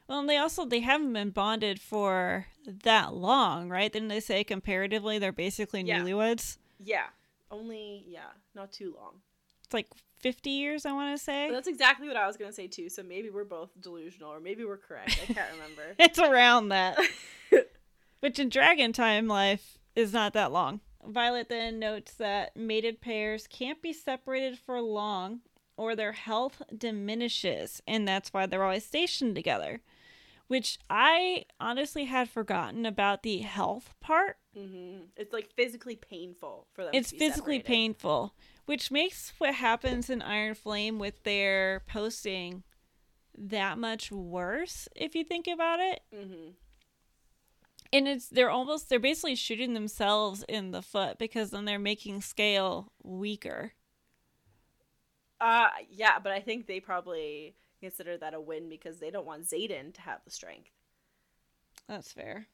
Speaker 2: Well, and they also they haven't been bonded for that long, right? Didn't they say comparatively they're basically
Speaker 1: Yeah.
Speaker 2: newlyweds?
Speaker 1: Yeah. Only, yeah, not too long.
Speaker 2: It's like fifty years, I want to say.
Speaker 1: But that's exactly what I was going to say, too. So maybe we're both delusional, or maybe we're correct. I can't remember.
Speaker 2: It's around that. Which in dragon time life is not that long. Violet then notes that mated pairs can't be separated for long or their health diminishes, and that's why they're always stationed together. Which I honestly had forgotten about the health part.
Speaker 1: Mm-hmm. It's like physically painful for them.
Speaker 2: It's
Speaker 1: to be
Speaker 2: physically
Speaker 1: separated.
Speaker 2: painful, which makes what happens in Iron Flame with their posting that much worse if you think about it.
Speaker 1: Mm-hmm.
Speaker 2: And it's they're almost they're basically shooting themselves in the foot because then they're making Scale weaker.
Speaker 1: Uh, yeah, but I think they probably consider that a win because they don't want Xaden to have the strength.
Speaker 2: That's fair.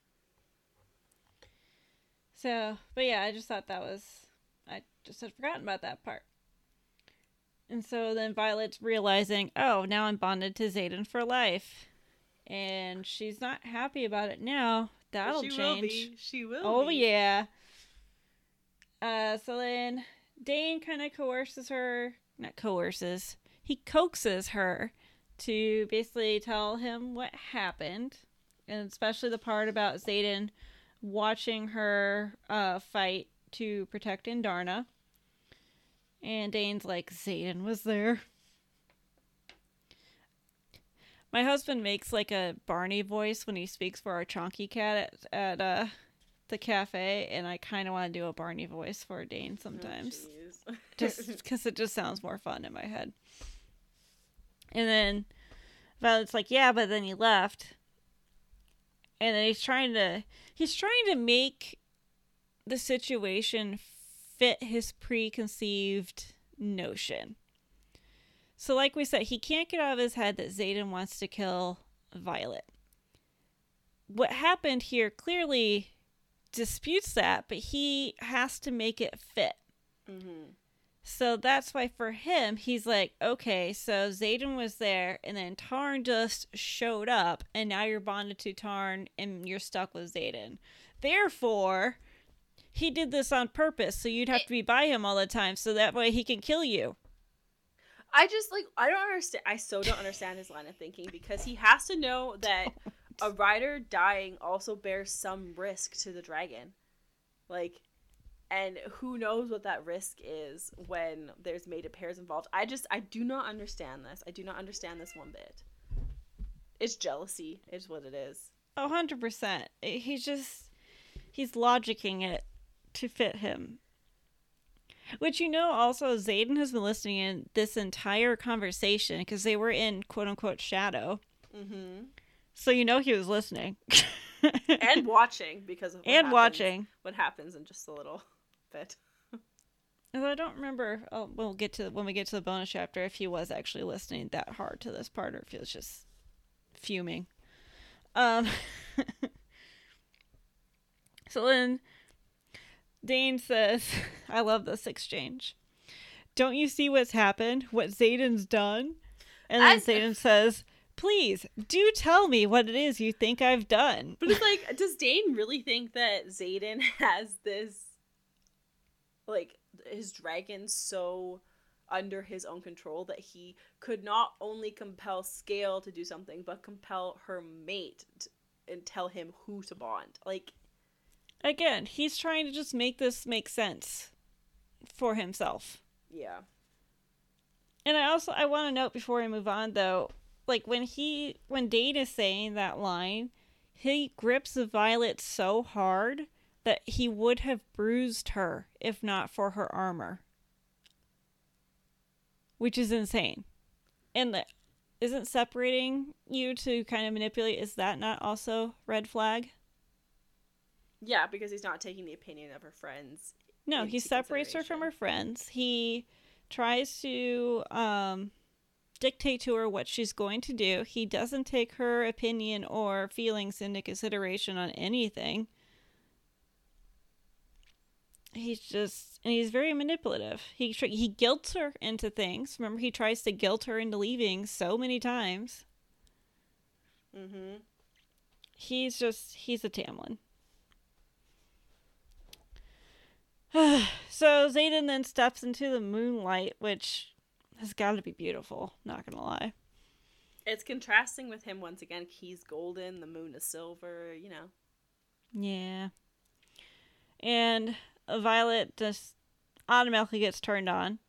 Speaker 2: So, but yeah, I just thought that was I just had forgotten about that part. And so then Violet's realizing, oh, now I'm bonded to Xaden for life. And she's not happy about it now. That'll
Speaker 1: she
Speaker 2: change.
Speaker 1: Will be. She will
Speaker 2: Oh,
Speaker 1: be.
Speaker 2: yeah. Uh, so then Dane kind of coerces her. Not coerces. He coaxes her to basically tell him what happened. And especially the part about Xaden watching her uh, fight to protect Indarna. And Dane's like, Xaden was there. My husband makes like a Barney voice when he speaks for our Chonky cat at, at uh, the cafe, and I kind of want to do a Barney voice for Dane sometimes.
Speaker 1: Oh,
Speaker 2: just because it just sounds more fun in my head. And then Violet's like, yeah, but then he left. And then he's trying to, he's trying to make the situation fit his preconceived notion. So like we said, he can't get out of his head that Xaden wants to kill Violet. What happened here clearly disputes that, but he has to make it fit.
Speaker 1: Mm-hmm.
Speaker 2: So that's why for him, he's like, okay, so Xaden was there, and then Tarn just showed up, and now you're bonded to Tarn, and you're stuck with Xaden. Therefore, he did this on purpose, so you'd have to be by him all the time, so that way he can kill you.
Speaker 1: I just, like, I don't understand. I so don't understand his line of thinking, because he has to know that a rider dying also bears some risk to the dragon. Like, and who knows what that risk is when there's mated pairs involved. I just, I do not understand this. I do not understand this one bit. It's jealousy, is what it is.
Speaker 2: Oh, one hundred percent. He's just, he's logicking it to fit him. Which, you know, also, Xaden has been listening in this entire conversation because they were in quote-unquote shadow.
Speaker 1: Mm-hmm.
Speaker 2: So you know he was listening.
Speaker 1: And watching, because of what
Speaker 2: And
Speaker 1: happens,
Speaker 2: watching.
Speaker 1: what happens in just a little bit.
Speaker 2: I don't remember, oh, we'll get to when we get to the bonus chapter, if he was actually listening that hard to this part or if he was just fuming. Um, so then Dane says, I love this exchange. Don't you see what's happened? What Xaden's done? And then
Speaker 1: As-
Speaker 2: Xaden says, please, do tell me what it is you think I've done.
Speaker 1: But it's like, does Dane really think that Xaden has this, like, his dragon so under his own control that he could not only compel Scale to do something, but compel her mate to, and tell him who to bond? Like,
Speaker 2: Again, he's trying to just make this make sense for himself.
Speaker 1: yeah.
Speaker 2: And I also, I want to note before we move on, though, like, when he, when Dane is saying that line, he grips Violet so hard that he would have bruised her if not for her armor. Which is insane. And the, isn't separating you to kind of manipulate, is that not also red flag?
Speaker 1: Yeah, because he's not taking the opinion of her friends.
Speaker 2: No, he
Speaker 1: into
Speaker 2: separates her from her
Speaker 1: consideration.
Speaker 2: friends. He tries to um, dictate to her what she's going to do. He doesn't take her opinion or feelings into consideration on anything. He's just, and he's very manipulative. He tr- he guilts her into things. Remember, he tries to guilt her into leaving so many times.
Speaker 1: Mm-hmm.
Speaker 2: He's just, he's a Tamlin. So Xaden then steps into the moonlight, which has got to be beautiful, not gonna lie.
Speaker 1: It's contrasting with him once again. He's golden, the moon is silver, you know.
Speaker 2: Yeah. And Violet just automatically gets turned on.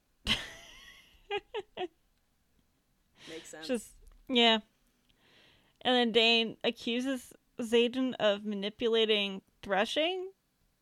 Speaker 1: Makes sense.
Speaker 2: Just, yeah. And then Dane accuses Xaden of manipulating Threshing.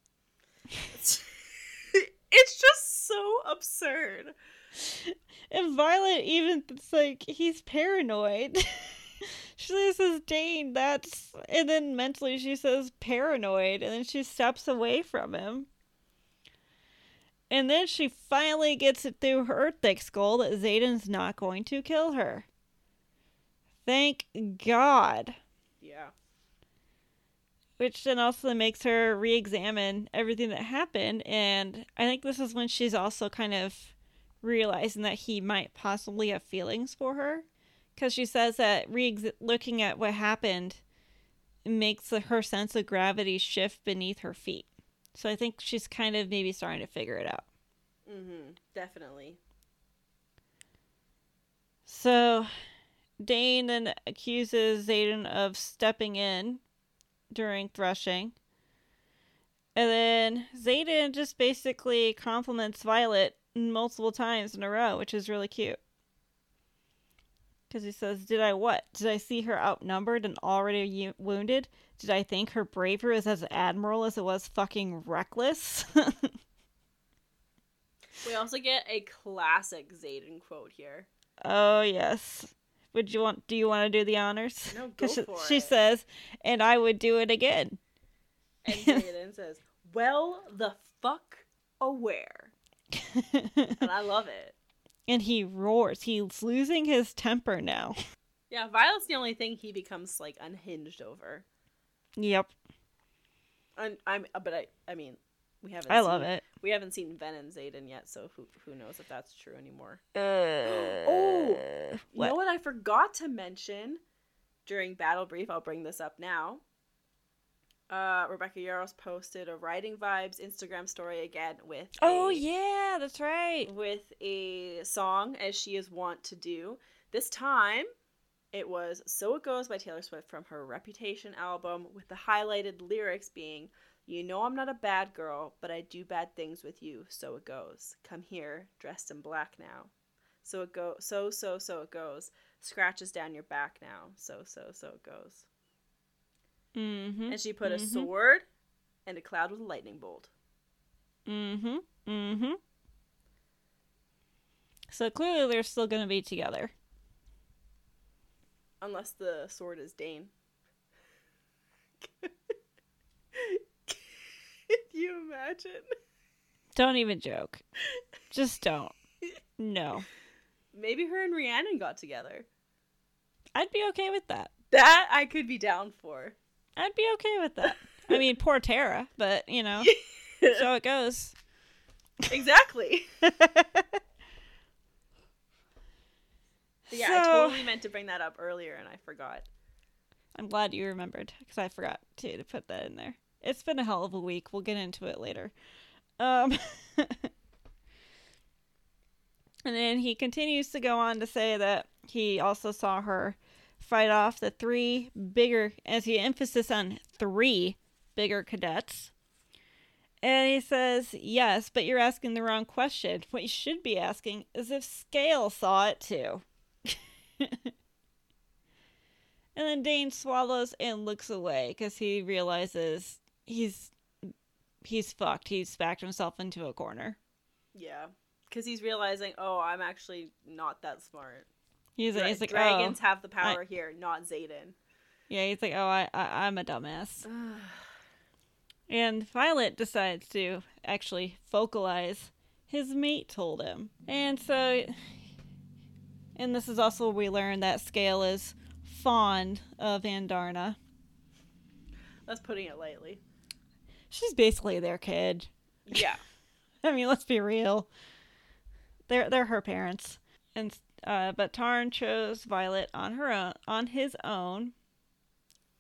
Speaker 1: It's just so absurd.
Speaker 2: And Violet even, it's like, he's paranoid. She says, Dane, that's... And then mentally she says, paranoid. And then she steps away from him. And then she finally gets it through her thick skull that Xaden's not going to kill her. Thank God.
Speaker 1: Yeah.
Speaker 2: Which then also makes her re-examine everything that happened. And I think this is when she's also kind of realizing that he might possibly have feelings for her. Because she says that re- looking at what happened makes her sense of gravity shift beneath her feet. So I think she's kind of maybe starting to figure it out.
Speaker 1: Mm-hmm. Definitely.
Speaker 2: So Dane then accuses Xaden of stepping in during threshing. And then Xaden just basically compliments Violet multiple times in a row, which is really cute. Because he says, did I what? Did I see her outnumbered and already u- wounded? Did I think her bravery was as admirable as it was fucking reckless?
Speaker 1: We also get a classic Xaden quote here.
Speaker 2: Oh, yes. Would you want, do you want to do the honors?
Speaker 1: No, go
Speaker 2: she,
Speaker 1: for
Speaker 2: she
Speaker 1: it.
Speaker 2: says, and I would do it again.
Speaker 1: And Xaden says, well, the fuck aware. And I love it.
Speaker 2: And he roars. He's losing his temper now.
Speaker 1: Yeah, Violet's the only thing he becomes, like, unhinged over.
Speaker 2: Yep.
Speaker 1: And I'm, but I, I mean, we haven't.
Speaker 2: I
Speaker 1: seen,
Speaker 2: love it.
Speaker 1: We haven't seen Ven and Xaden yet, so who who knows if that's true anymore.
Speaker 2: Uh,
Speaker 1: oh, you
Speaker 2: what?
Speaker 1: know what I forgot to mention during Battle Brief? I'll bring this up now. Uh, Rebecca Yarros posted a Writing Vibes Instagram story again with
Speaker 2: Oh
Speaker 1: a,
Speaker 2: yeah, that's right.
Speaker 1: with a song, as she is wont to do. This time, it was So It Goes by Taylor Swift from her Reputation album, with the highlighted lyrics being, you know I'm not a bad girl, but I do bad things with you, so it goes. Come here, dressed in black now. So it go, so, so, so it goes. Scratches down your back now. So, so, so it goes.
Speaker 2: Mm-hmm.
Speaker 1: And she put
Speaker 2: mm-hmm.
Speaker 1: a sword and a cloud with a lightning bolt.
Speaker 2: Mm-hmm. Mm-hmm. So clearly they're still going to be together.
Speaker 1: Unless the sword is Dane. Can you imagine?
Speaker 2: Don't even joke. Just don't. No.
Speaker 1: Maybe her and Rhiannon got together.
Speaker 2: I'd be okay with that.
Speaker 1: That I could be down for.
Speaker 2: I'd be okay with that. I mean, poor Tara, but, you know, so it goes.
Speaker 1: Exactly. Yeah,
Speaker 2: So,
Speaker 1: I totally meant to bring that up earlier and I forgot.
Speaker 2: I'm glad you remembered, because I forgot to, to put that in there. It's been a hell of a week. We'll get into it later. Um, and then he continues to go on to say that he also saw her fight off the three bigger, as he emphasis on three bigger cadets. And he says, yes, but you're asking the wrong question. What you should be asking is if Scale saw it too. And then Dane swallows and looks away because he realizes he's he's fucked. He's backed himself into a corner.
Speaker 1: Yeah. Because he's realizing, oh, I'm actually not that smart.
Speaker 2: He's,
Speaker 1: Dra-
Speaker 2: he's like,
Speaker 1: Dragons
Speaker 2: oh,
Speaker 1: have the power
Speaker 2: I,
Speaker 1: here, not Xaden.
Speaker 2: Yeah, he's like, oh, I, I, I'm a dumbass. And Violet decides to actually vocalize his mate told him. And so, and this is also where we learn that Scale is fond of Andarna.
Speaker 1: That's putting it lightly.
Speaker 2: She's basically their kid.
Speaker 1: Yeah.
Speaker 2: I mean, let's be real. They're they're her parents. And uh, but Tarn chose Violet on her own, on his own,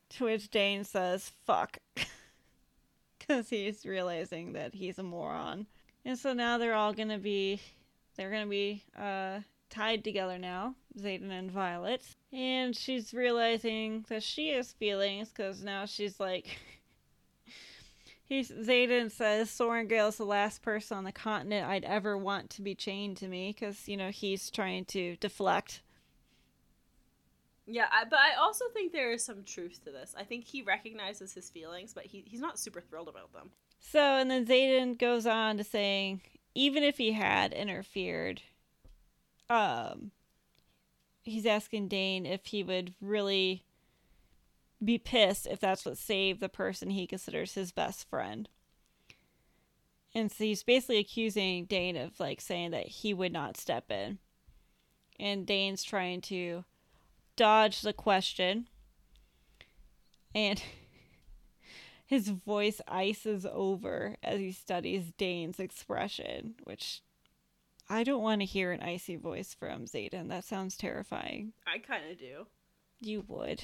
Speaker 2: To which Dane says, fuck. Because he's realizing that he's a moron. And so now they're all going to be, they're going to be uh, tied together now, Xaden and Violet. And she's realizing that she has feelings because now she's like, he's, Xaden says, Sorengale's the last person on the continent I'd ever want to be chained to me because, you know, he's trying to deflect.
Speaker 1: Yeah, I, but I also think there is some truth to this. I think he recognizes his feelings, but he, he's not super thrilled about them.
Speaker 2: So, and then Xaden goes on to saying, even if he had interfered, um, he's asking Dane if he would really be pissed if that's what saved the person he considers his best friend. And so he's basically accusing Dane of, like, saying that he would not step in. And Dane's trying to dodge the question, and his voice ices over as he studies Dane's expression, which I don't want to hear an icy voice from Xaden. That sounds terrifying.
Speaker 1: I kind of do.
Speaker 2: You would.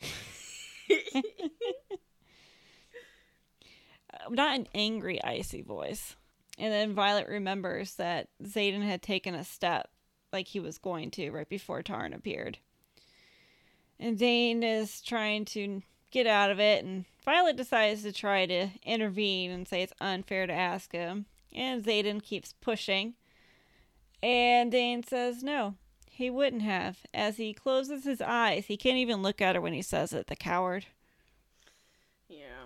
Speaker 2: Not an angry icy voice. And then Violet remembers that Xaden had taken a step like he was going to right before Tarn appeared. And Dane is trying to get out of it, and Violet decides to try to intervene and say it's unfair to ask him. And Xaden keeps pushing. And Dane says no, he wouldn't have. As he closes his eyes, he can't even look at her when he says it, the coward.
Speaker 1: Yeah.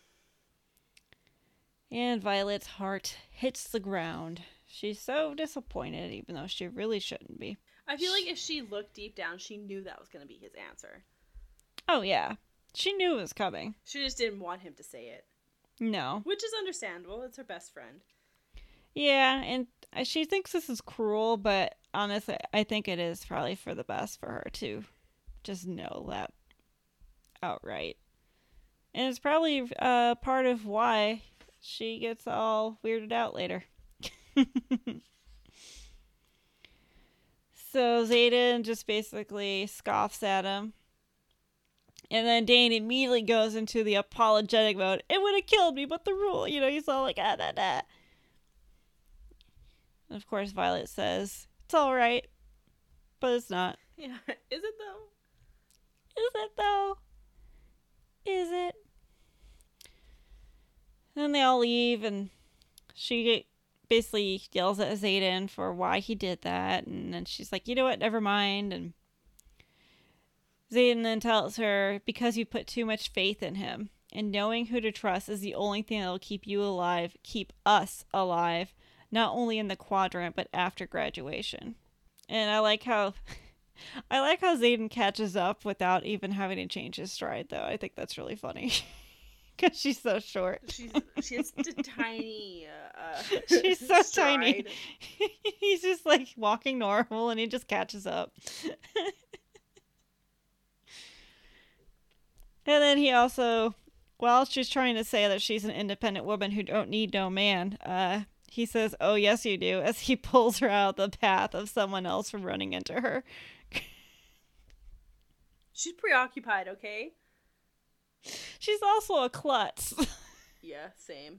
Speaker 2: And Violet's heart hits the ground. She's so disappointed, even though she really shouldn't be.
Speaker 1: I feel like if she looked deep down, she knew that was going to be his answer.
Speaker 2: Oh, yeah. She knew it was coming.
Speaker 1: She just didn't want him to say it.
Speaker 2: No.
Speaker 1: Which is understandable. It's her best friend.
Speaker 2: Yeah, and she thinks this is cruel, but honestly, I think it is probably for the best for her to just know that outright. And it's probably uh, part of why she gets all weirded out later. So Xaden just basically scoffs at him. And then Dane immediately goes into the apologetic mode. It would have killed me, but the rule, you know, he's all like, ah, da, da. And of course, Violet says, it's all right, but it's not.
Speaker 1: Yeah, is it though?
Speaker 2: Is it though? Is it? And then they all leave, and she basically yells at Xaden for why he did that, and then she's like, you know what, never mind. And Xaden then tells her, because you put too much faith in him, and knowing who to trust is the only thing that will keep you alive, keep us alive, not only in the quadrant, but after graduation. And I like how I like how Xaden catches up without even having to change his stride, though. I think that's really funny. Because she's so short.
Speaker 1: She's, she has a tiny uh,
Speaker 2: She's so
Speaker 1: stride.
Speaker 2: tiny. He's just like walking normal and he just catches up. And then he also, while she's trying to say that she's an independent woman who don't need no man, uh, he says, oh, yes, you do, as he pulls her out of the path of someone else from running into her.
Speaker 1: She's preoccupied, okay?
Speaker 2: She's also a klutz.
Speaker 1: Yeah, same.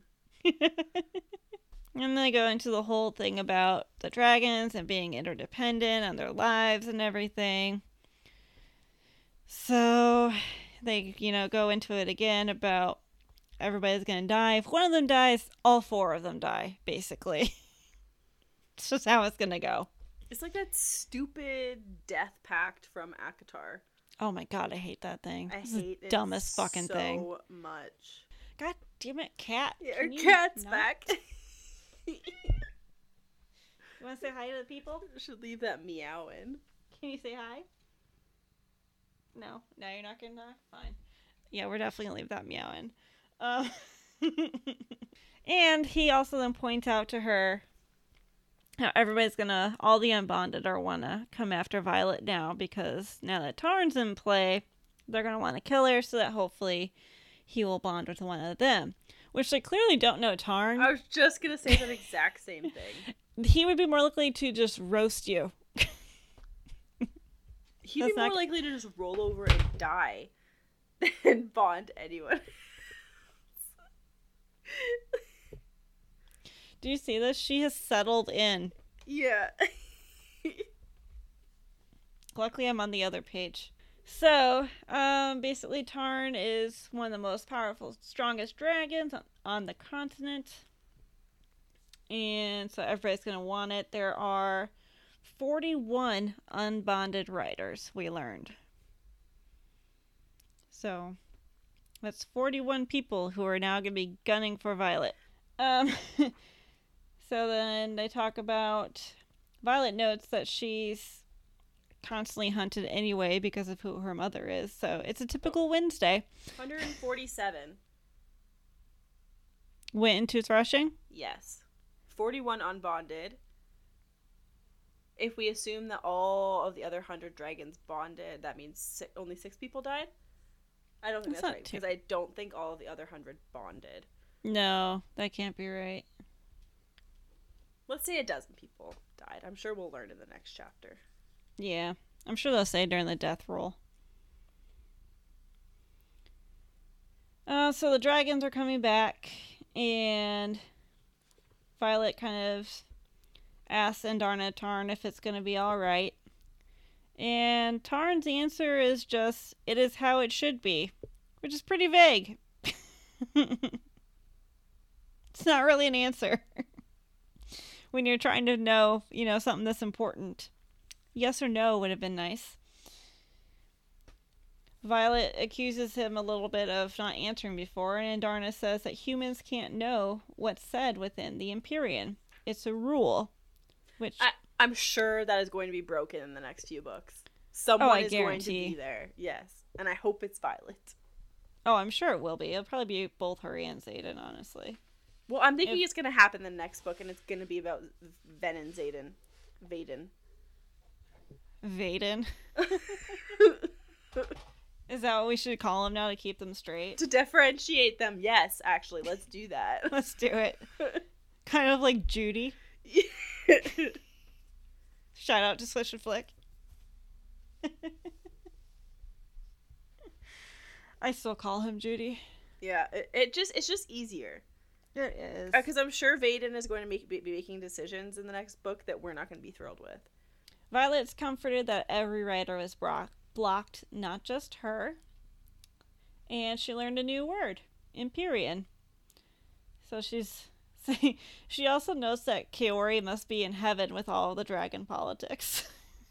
Speaker 2: And they go into the whole thing about the dragons and being interdependent on their lives and everything. So they, you know, go into it again about everybody's going to die. If one of them dies, all four of them die, basically. It's just how it's going to go.
Speaker 1: It's like that stupid death pact from ACOTAR.
Speaker 2: Oh my god, I hate that thing.
Speaker 1: I
Speaker 2: It's
Speaker 1: hate
Speaker 2: the
Speaker 1: it
Speaker 2: dumbest fucking
Speaker 1: so
Speaker 2: thing.
Speaker 1: so much.
Speaker 2: God damn it, cat.
Speaker 1: Yeah,
Speaker 2: Can you
Speaker 1: cat's
Speaker 2: not-
Speaker 1: back.
Speaker 2: You want to say hi to the people?
Speaker 1: Should leave that meowing.
Speaker 2: Can you say hi? No, no, you're not gonna. Fine. Yeah, we're definitely gonna leave that meowing. Um, and he also then points out to her how everybody's gonna, all the unbonded are wanna come after Violet now because now that Tarn's in play, they're gonna want to kill her so that hopefully he will bond with one of them. Which they clearly don't know Tarn.
Speaker 1: I was just gonna say that exact same thing.
Speaker 2: He would be more likely to just roast you.
Speaker 1: He'd
Speaker 2: That's
Speaker 1: be more
Speaker 2: not-
Speaker 1: likely to just roll over and die. than bond anyone.
Speaker 2: Do you see this? She has settled in.
Speaker 1: Yeah.
Speaker 2: Luckily, I'm on the other page. So, um, basically, Tarn is one of the most powerful, strongest dragons on, on the continent. And so everybody's going to want it. There are forty-one unbonded riders, we learned. So, that's forty-one people who are now going to be gunning for Violet. Um, so then they talk about... Violet notes that she's constantly hunted anyway because of who her mother is. So it's a typical Wednesday.
Speaker 1: one hundred forty-seven.
Speaker 2: Went into threshing?
Speaker 1: Yes. forty-one unbonded. If we assume that all of the other one hundred dragons bonded, that means six, only six people died? I don't think that's, that's right, too... because I don't think all of the other one hundred bonded.
Speaker 2: No, that can't be right.
Speaker 1: Let's say a dozen people died. I'm sure we'll learn in the next chapter.
Speaker 2: Yeah, I'm sure they'll say during the death roll. Uh, so the dragons are coming back, and Violet kind of asks Andarna Tarn if it's going to be alright. And Tarn's answer is just, it is how it should be, which is pretty vague. It's not really an answer. When you're trying to know, you know, something that's important. Yes or no would have been nice. Violet accuses him a little bit of not answering before, and Andarna says that humans can't know what's said within the Empyrean. It's a rule. Which
Speaker 1: I, I'm sure that is going to be broken in the next few books. Someone
Speaker 2: oh, I
Speaker 1: is
Speaker 2: guarantee.
Speaker 1: going to be there. Yes. And I hope it's Violet.
Speaker 2: Oh, I'm sure it will be. It'll probably be both her and Xaden, honestly.
Speaker 1: Well, I'm thinking
Speaker 2: if...
Speaker 1: it's going to happen in the next book, and it's going to be about Ven and Xaden. Vaden.
Speaker 2: Vaden? Is that what we should call them now to keep them straight?
Speaker 1: To differentiate them, yes, actually. Let's do that.
Speaker 2: Let's do it. Kind of like Judy. Shout out to Swish and Flick. I still call him Judy.
Speaker 1: Yeah, it, it just it's just easier.
Speaker 2: It is.
Speaker 1: Because I'm sure Vaden is going to make, be making decisions in the next book that we're not going to be thrilled with.
Speaker 2: Violet's comforted that every writer was bro- blocked, not just her. And she learned a new word, Empyrean. So she's saying, she also knows that Kaori must be in heaven with all the dragon politics.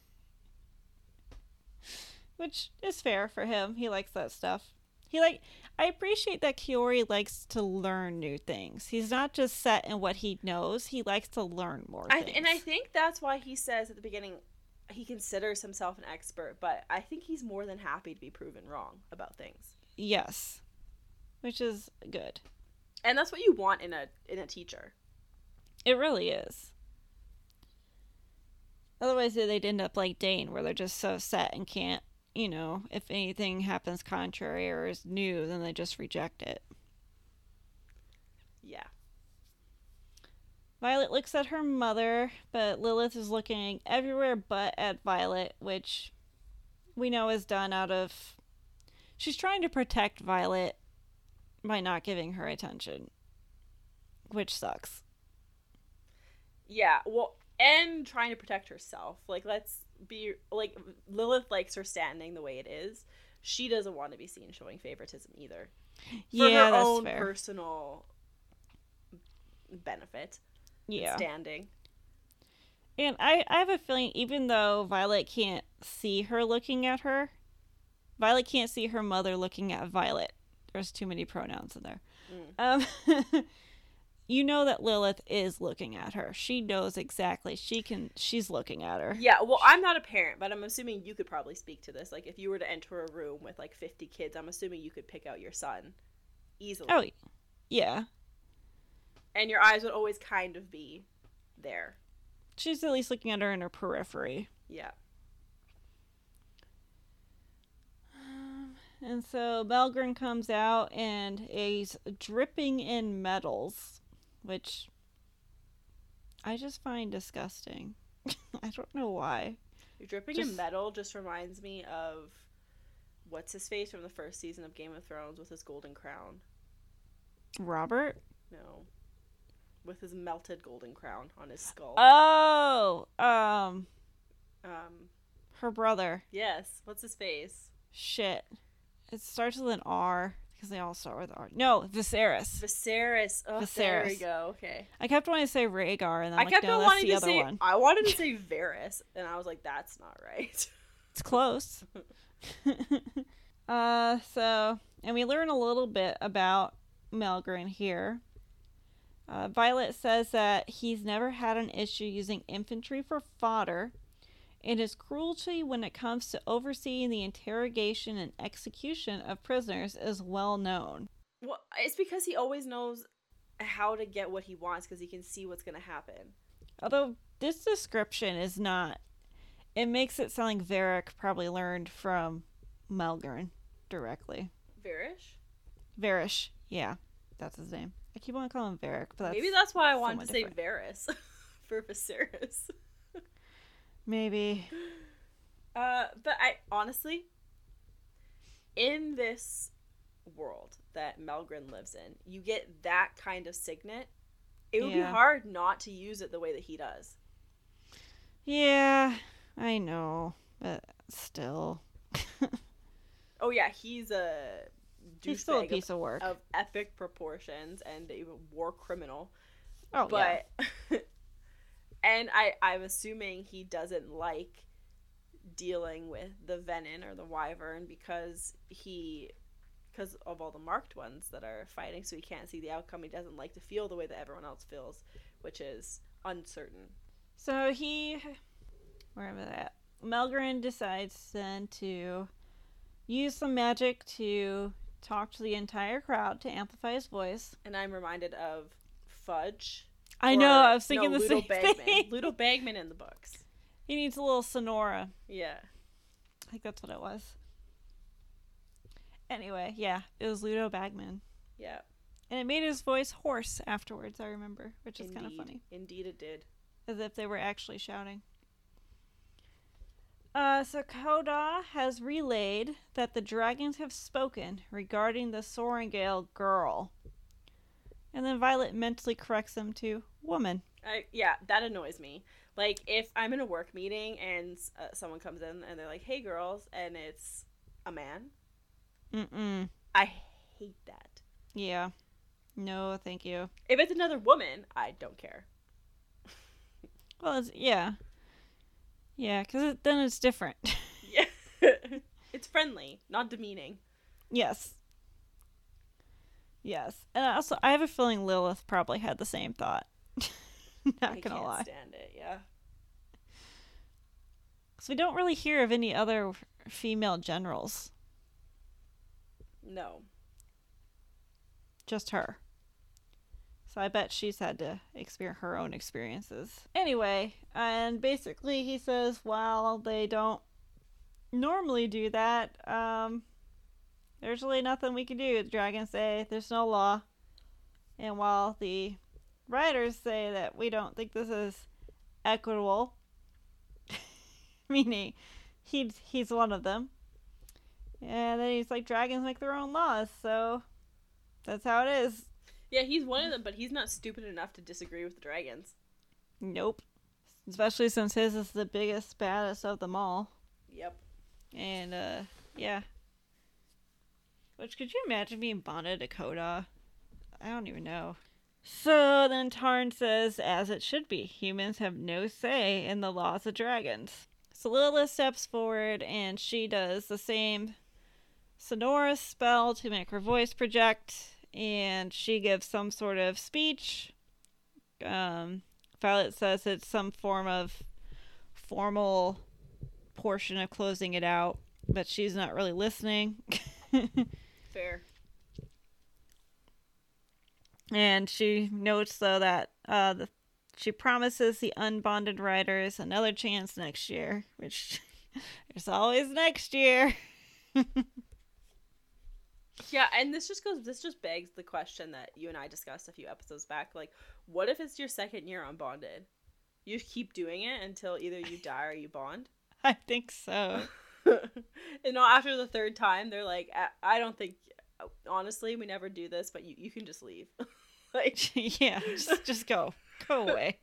Speaker 2: Which is fair for him. He likes that stuff. He like I appreciate that Kaori likes to learn new things. He's not just set in what he knows. He likes to learn more
Speaker 1: I,
Speaker 2: things.
Speaker 1: And I think that's why he says at the beginning he considers himself an expert, but I think he's more than happy to be proven wrong about things.
Speaker 2: Yes. Which is good.
Speaker 1: And that's what you want in a in a teacher.
Speaker 2: It really is. Otherwise they'd end up like Dane, where they're just so set and can't, you know, if anything happens contrary or is new, then they just reject it.
Speaker 1: Yeah.
Speaker 2: Violet looks at her mother, but Lilith is looking everywhere but at Violet, which we know is done out of... She's trying to protect Violet by not giving her attention, which sucks.
Speaker 1: Yeah, well, and trying to protect herself. Like, let's be... Like, Lilith likes her standing the way it is. She doesn't want to be seen showing favoritism either. For
Speaker 2: yeah,
Speaker 1: her
Speaker 2: that's
Speaker 1: own
Speaker 2: fair.
Speaker 1: personal benefit.
Speaker 2: Yeah.
Speaker 1: Standing.
Speaker 2: And I, I have a feeling even though Violet can't see her looking at her, Violet can't see her mother looking at Violet. There's too many pronouns in there. Mm. Um, you know that Lilith is looking at her. She knows exactly. She can. She's looking at her.
Speaker 1: Yeah, well, I'm not a parent, but I'm assuming you could probably speak to this. Like, if you were to enter a room with, like, fifty kids, I'm assuming you could pick out your son easily.
Speaker 2: Oh, yeah.
Speaker 1: And your eyes would always kind of be there.
Speaker 2: She's at least looking at her in her periphery.
Speaker 1: Yeah.
Speaker 2: Um, and so Belgren comes out and he's dripping in metals, which I just find disgusting. I don't know why.
Speaker 1: You're dripping
Speaker 2: just...
Speaker 1: in metal just reminds me of what's his face from the first season of Game of Thrones with his golden crown?
Speaker 2: Robert?
Speaker 1: No. With his melted golden crown on his skull.
Speaker 2: Oh! Um...
Speaker 1: Um...
Speaker 2: Her brother.
Speaker 1: Yes. What's his face?
Speaker 2: Shit. It starts with an R, because they all start with R. No, Viserys.
Speaker 1: Viserys. Oh,
Speaker 2: Viserys.
Speaker 1: there we go. Okay.
Speaker 2: I kept wanting to say Rhaegar, and then
Speaker 1: I
Speaker 2: like,
Speaker 1: kept
Speaker 2: no,
Speaker 1: on
Speaker 2: that's
Speaker 1: wanting
Speaker 2: the
Speaker 1: to
Speaker 2: other
Speaker 1: say.
Speaker 2: one.
Speaker 1: I wanted to say Varys, and I was like, that's not right.
Speaker 2: It's close. uh, so, and we learn a little bit about Melgren here. Uh, Violet says that he's never had an issue using infantry for fodder, and his cruelty when it comes to overseeing the interrogation and execution of prisoners is well known.
Speaker 1: Well, it's because he always knows how to get what he wants because he can see what's going to happen.
Speaker 2: Although this description is not, it makes it sound like Varric probably learned from Melgren directly.
Speaker 1: Varish?
Speaker 2: Varys, yeah, that's his name. I keep on calling him Varric, but that's
Speaker 1: maybe that's why I wanted to say
Speaker 2: different.
Speaker 1: Varys for Viserys.
Speaker 2: Maybe.
Speaker 1: Uh, but I honestly, in this world that Melgren lives in, you get that kind of signet. It would
Speaker 2: Yeah.
Speaker 1: be hard not to use it the way that he does.
Speaker 2: Yeah, I know, but still.
Speaker 1: Oh yeah, he's a
Speaker 2: He's still a
Speaker 1: douchebag
Speaker 2: piece of work.
Speaker 1: of epic proportions and a war criminal.
Speaker 2: Oh, yeah.
Speaker 1: But and I I'm assuming he doesn't like dealing with the Venin or the Wyvern because he because of all the marked ones that are fighting, so he can't see the outcome. He doesn't like to feel the way that everyone else feels, which is uncertain.
Speaker 2: So he, where am I at? Melgren decides then to use some magic to talk to the entire crowd to amplify his voice.
Speaker 1: And I'm reminded of Fudge.
Speaker 2: I
Speaker 1: or,
Speaker 2: know, I was thinking
Speaker 1: no,
Speaker 2: the
Speaker 1: Ludo
Speaker 2: same
Speaker 1: Bagman.
Speaker 2: thing.
Speaker 1: Ludo Bagman in the books.
Speaker 2: He needs a little sonora.
Speaker 1: Yeah.
Speaker 2: I think that's what it was. Anyway, yeah, it was Ludo Bagman.
Speaker 1: Yeah.
Speaker 2: And it made his voice hoarse afterwards, I remember, which is kind of funny.
Speaker 1: Indeed it did.
Speaker 2: As if they were actually shouting. Uh, so Koda has relayed that the dragons have spoken regarding the Sorengale girl. And then Violet mentally corrects them to woman.
Speaker 1: I, yeah, that annoys me. Like, if I'm in a work meeting and uh, someone comes in and they're like, hey, girls, and it's a man,
Speaker 2: Mm-mm.
Speaker 1: I hate that.
Speaker 2: Yeah. No, thank you.
Speaker 1: If it's another woman, I don't care.
Speaker 2: Well, it's, yeah. Yeah, because it, then it's different.
Speaker 1: Yeah. It's friendly, not demeaning.
Speaker 2: Yes. Yes. And also, I have a feeling Lilith probably had the same thought. Not
Speaker 1: I
Speaker 2: gonna
Speaker 1: can't
Speaker 2: lie.
Speaker 1: stand it, yeah.
Speaker 2: So we don't really hear of any other female generals.
Speaker 1: No.
Speaker 2: Just her. So I bet she's had to experience her own experiences. Anyway, and basically he says, while they don't normally do that, um, there's really nothing we can do. The dragons say there's no law. And while the writers say that we don't think this is equitable, meaning he's, he's one of them. And then he's like, dragons make their own laws, so that's how it is.
Speaker 1: Yeah, he's one of them, but he's not stupid enough to disagree with the dragons.
Speaker 2: Nope. Especially since his is the biggest, baddest of them all.
Speaker 1: Yep.
Speaker 2: And, uh, yeah. Which, could you imagine being bonded to Koda? I don't even know. So then Tarn says, as it should be, humans have no say in the laws of dragons. So Lilith steps forward and she does the same sonorous spell to make her voice project, and she gives some sort of speech. Um, Violet says it's some form of formal portion of closing it out, but she's not really listening.
Speaker 1: Fair.
Speaker 2: And she notes, though, that uh, the, she promises the unbonded riders another chance next year, which there's always next year.
Speaker 1: Yeah, and this just goes, this just begs the question that you and I discussed a few episodes back. Like, what if it's your second year unbonded? You keep doing it until either you die or you bond?
Speaker 2: I think so.
Speaker 1: And not after the third time, they're like, I, I don't think, honestly, we never do this, but you, you can just leave. Like,
Speaker 2: yeah, just, just go. Go away.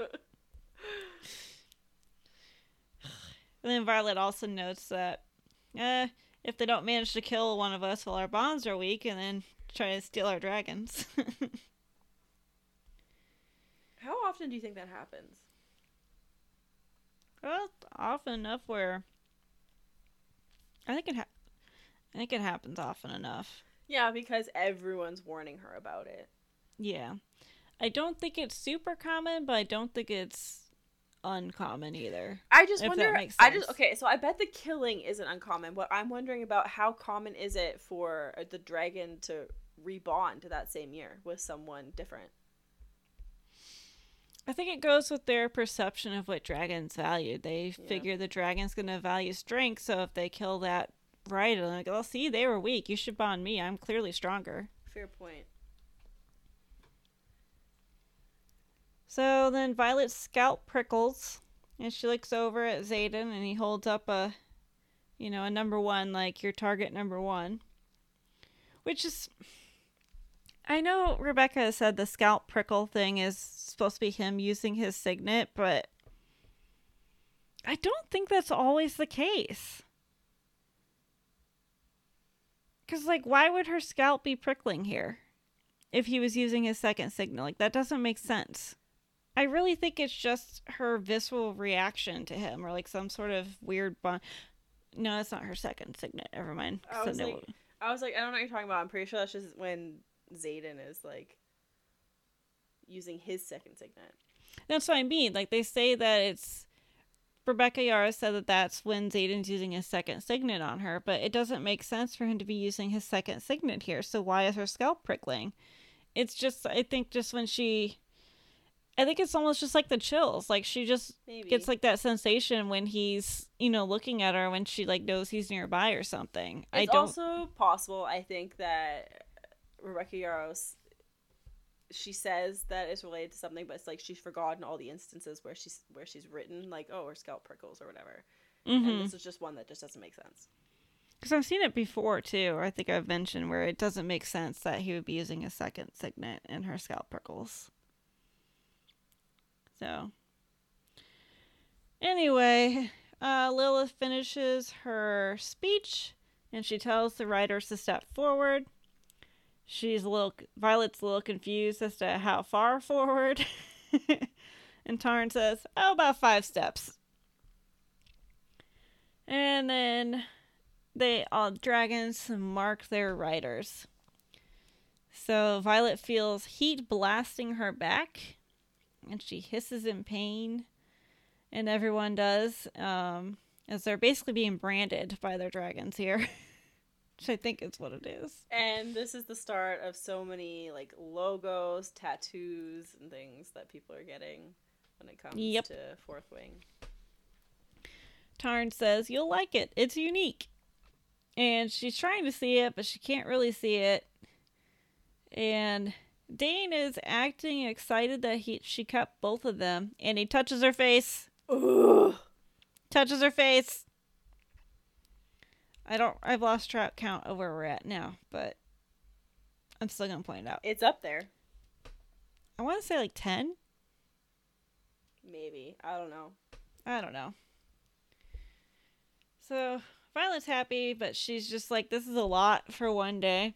Speaker 2: And then Violet also notes that uh, if they don't manage to kill one of us while our bonds are weak and then try to steal our dragons.
Speaker 1: How often do you think that happens?
Speaker 2: Well, often enough where I think it ha- I think it happens often enough.
Speaker 1: Yeah, because everyone's warning her about it.
Speaker 2: Yeah. I don't think it's super common, but I don't think it's uncommon either.
Speaker 1: I just
Speaker 2: if
Speaker 1: wonder.
Speaker 2: That makes
Speaker 1: I
Speaker 2: sense.
Speaker 1: just okay. So I bet the killing isn't uncommon. What I'm wondering about, how common is it for the dragon to rebond to that same year with someone different?
Speaker 2: I think it goes with their perception of what dragons value. They
Speaker 1: Yeah.
Speaker 2: figure the dragon's going to value strength, so if they kill that right, they're like, "Oh, see, they were weak. You should bond me. I'm clearly stronger."
Speaker 1: Fair point.
Speaker 2: So then Violet's scalp prickles, and she looks over at Xaden, and he holds up a, you know, a number one, like your target number one. Which is, I know Rebecca has said the scalp prickle thing is supposed to be him using his signet, but I don't think that's always the case. Because, like, why would her scalp be prickling here if he was using his second signet? Like, that doesn't make sense. I really think it's just her visceral reaction to him, or like some sort of weird bond. No, it's not her second signet. Never mind.
Speaker 1: I was,
Speaker 2: So
Speaker 1: like,
Speaker 2: no-
Speaker 1: I was like, I don't know what you're talking about. I'm pretty sure that's just when Xaden is like using his second signet.
Speaker 2: That's what I mean. Like, they say that it's Rebecca Yara said that that's when Xaden's using his second signet on her, but it doesn't make sense for him to be using his second signet here. So why is her scalp prickling? It's just, I think, just when she. I think it's almost just like the chills. Like, she just
Speaker 1: Maybe.
Speaker 2: gets like that sensation when he's, you know, looking at her, when she like knows he's nearby or something.
Speaker 1: It's
Speaker 2: I don't.
Speaker 1: also possible, I think, that Rebecca Yarros, she says that it's related to something, but it's like she's forgotten all the instances where she's where she's written like, oh, her scalp prickles or whatever.
Speaker 2: Mm-hmm.
Speaker 1: And this is just one that just doesn't make sense.
Speaker 2: Because I've seen it before too. Or I think I've mentioned where it doesn't make sense that he would be using a second signet in her scalp prickles. So, anyway, uh, Lilith finishes her speech, and she tells the writers to step forward. She's a little, Violet's a little confused as to how far forward. And Tarn says, oh, about five steps. And then they all dragons mark their riders. So Violet feels heat blasting her back, and she hisses in pain, and everyone does, um, as they're basically being branded by their dragons here, which I think is what it is.
Speaker 1: And this is the start of so many like logos, tattoos, and things that people are getting when it comes
Speaker 2: Yep.
Speaker 1: to Fourth Wing.
Speaker 2: Tarn says, you'll like it. It's unique. And she's trying to see it, but she can't really see it. And Dane is acting excited that he she kept both of them, and he touches her face.
Speaker 1: Ugh.
Speaker 2: Touches her face. I don't. I've lost track count of where we're at now, but I'm still gonna point it out.
Speaker 1: It's up there.
Speaker 2: I want to say like ten.
Speaker 1: Maybe. I don't know.
Speaker 2: I don't know. So Violet's happy, but she's just like, this is a lot for one day.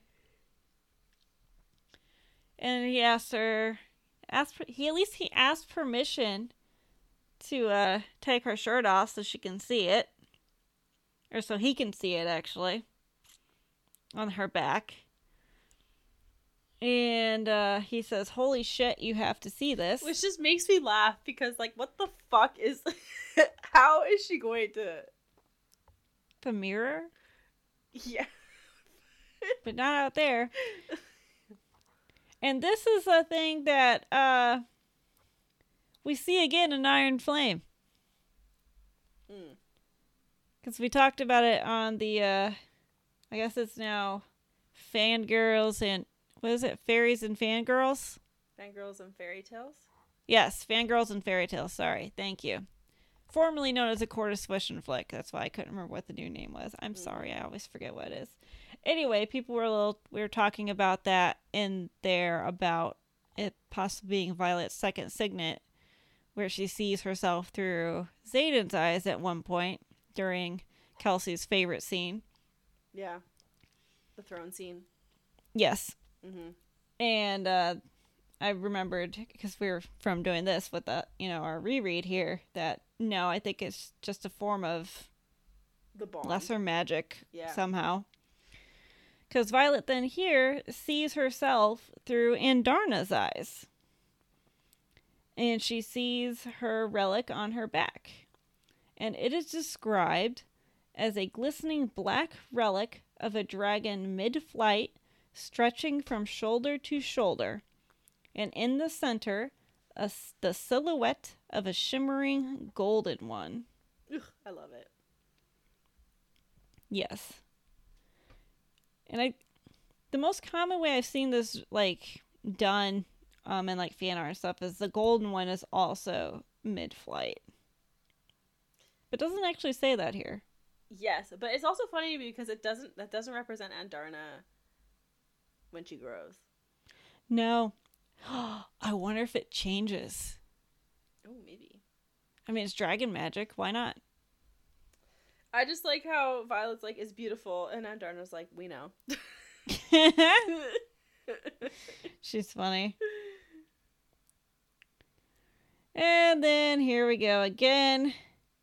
Speaker 2: And he asked her, asked he at least he asked permission to uh, take her shirt off so she can see it, or so he can see it actually, on her back. And uh, he says, "Holy shit, you have to see this."
Speaker 1: Which just makes me laugh because, like, what the fuck is? How is she going to?
Speaker 2: The mirror,
Speaker 1: Yeah.
Speaker 2: but not out there. And this is a thing that uh, we see again in Iron Flame. Because we talked about it on the, uh, I guess it's now Fangirls and, what is it, Fairies and Fangirls?
Speaker 1: Fangirls and Fairy Tales?
Speaker 2: Yes, Fangirls and Fairy Tales, sorry, thank you. formerly known as A Quarter Swish and Flick. That's why I couldn't remember what the new name was. I'm
Speaker 1: Mm.
Speaker 2: sorry, I always forget what it is. Anyway, people were a little, we were talking about that in there about it possibly being Violet's second signet, where she sees herself through Xaden's eyes at one point during Kelsey's favorite scene.
Speaker 1: Yeah. The throne scene.
Speaker 2: Yes.
Speaker 1: Mm-hmm.
Speaker 2: And uh, I remembered, because we were from doing this with the, you know, our reread here, that no, I think it's just a form of
Speaker 1: The bond.
Speaker 2: lesser magic
Speaker 1: Yeah.
Speaker 2: somehow. Because Violet then here sees herself through Andarna's eyes. And she sees her relic on her back. And it is described as a glistening black relic of a dragon mid-flight, stretching from shoulder to shoulder. And in the center, a, the silhouette of a shimmering golden one.
Speaker 1: Ugh, I love it.
Speaker 2: Yes. And I, the most common way I've seen this, like, done, um, in, like, fan art and stuff is the golden one is also mid-flight. But it doesn't actually say that here.
Speaker 1: Yes, but it's also funny because it doesn't, that doesn't represent Andarna when she grows.
Speaker 2: No. I wonder if it changes.
Speaker 1: Oh, maybe.
Speaker 2: I mean, it's dragon magic. Why not?
Speaker 1: I just like how Violet's like, is beautiful, and Andarna's like, we know.
Speaker 2: She's funny. And then here we go again.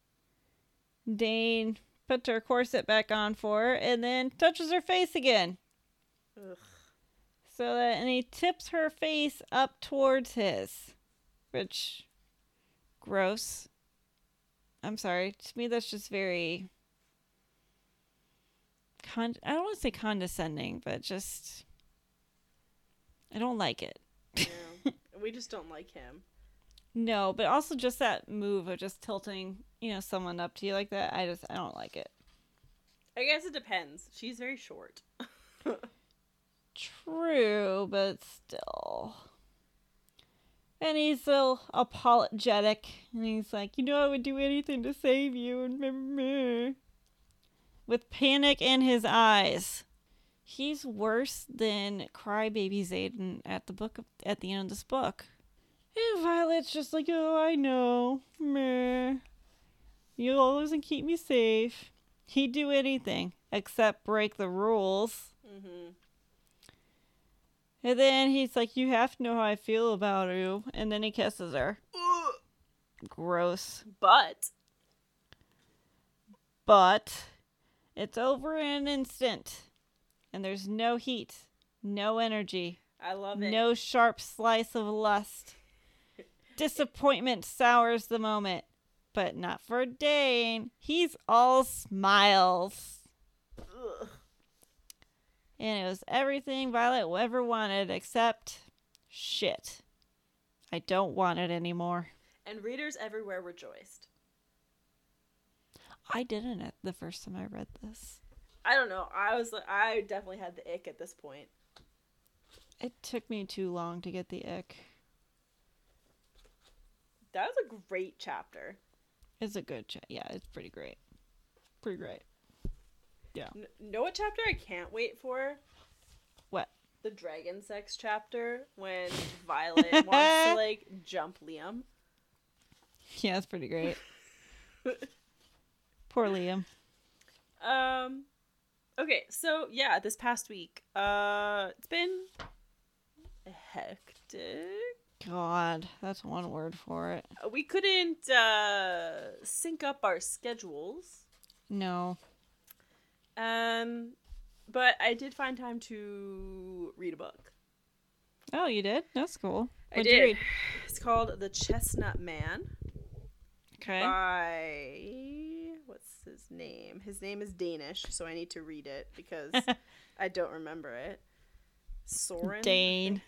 Speaker 2: Dane puts her corset back on for her and then touches her face again.
Speaker 1: Ugh.
Speaker 2: So that, and he tips her face up towards his. Which, gross. I'm sorry. To me, that's just very... Con- I don't want to say condescending, but just... I don't like it.
Speaker 1: Yeah. We just don't like him.
Speaker 2: No, but also just that move of just tilting, you know, someone up to you like that. I just, I don't like it.
Speaker 1: I guess it depends. She's very short.
Speaker 2: True, but still. And he's so apologetic. And he's like, you know, I would do anything to save you. And meh, meh. With panic in his eyes. He's worse than Crybaby Xaden at the book at the end of this book. And Violet's just like, oh, I know. Meh. You'll always keep me safe. He'd do anything except break the rules.
Speaker 1: Mm-hmm.
Speaker 2: And then he's like, you have to know how I feel about you. And then he kisses her.
Speaker 1: Ugh.
Speaker 2: Gross.
Speaker 1: But.
Speaker 2: But it's over in an instant. And there's no heat. No energy.
Speaker 1: I love it.
Speaker 2: No sharp slice of lust. Disappointment sours the moment. But not for Dane. He's all smiles.
Speaker 1: Ugh.
Speaker 2: And it was everything Violet ever wanted except shit. I don't want it anymore.
Speaker 1: And readers everywhere rejoiced.
Speaker 2: I didn't at the first time I read this.
Speaker 1: I don't know. I was like, I definitely had the ick at this point.
Speaker 2: It took me too long to get the ick.
Speaker 1: That was a great chapter.
Speaker 2: It's a good chat. Yeah, it's pretty great. Pretty great. Yeah.
Speaker 1: N- know what chapter I can't wait for?
Speaker 2: What?
Speaker 1: The dragon sex chapter when Violet wants to like jump Liam.
Speaker 2: Yeah, it's pretty great. Poor Liam.
Speaker 1: Um okay, so yeah, this past week, uh it's been hectic.
Speaker 2: God, that's one word for it.
Speaker 1: We couldn't uh sync up our schedules.
Speaker 2: No.
Speaker 1: Um but I did find time to read a book.
Speaker 2: Oh, you did? That's cool.
Speaker 1: I
Speaker 2: What'd
Speaker 1: did.
Speaker 2: you read?
Speaker 1: It's called The Chestnut Man.
Speaker 2: Okay.
Speaker 1: By what's his name? His name is Danish, so I need to read it because I don't remember it. Soren.
Speaker 2: Dane.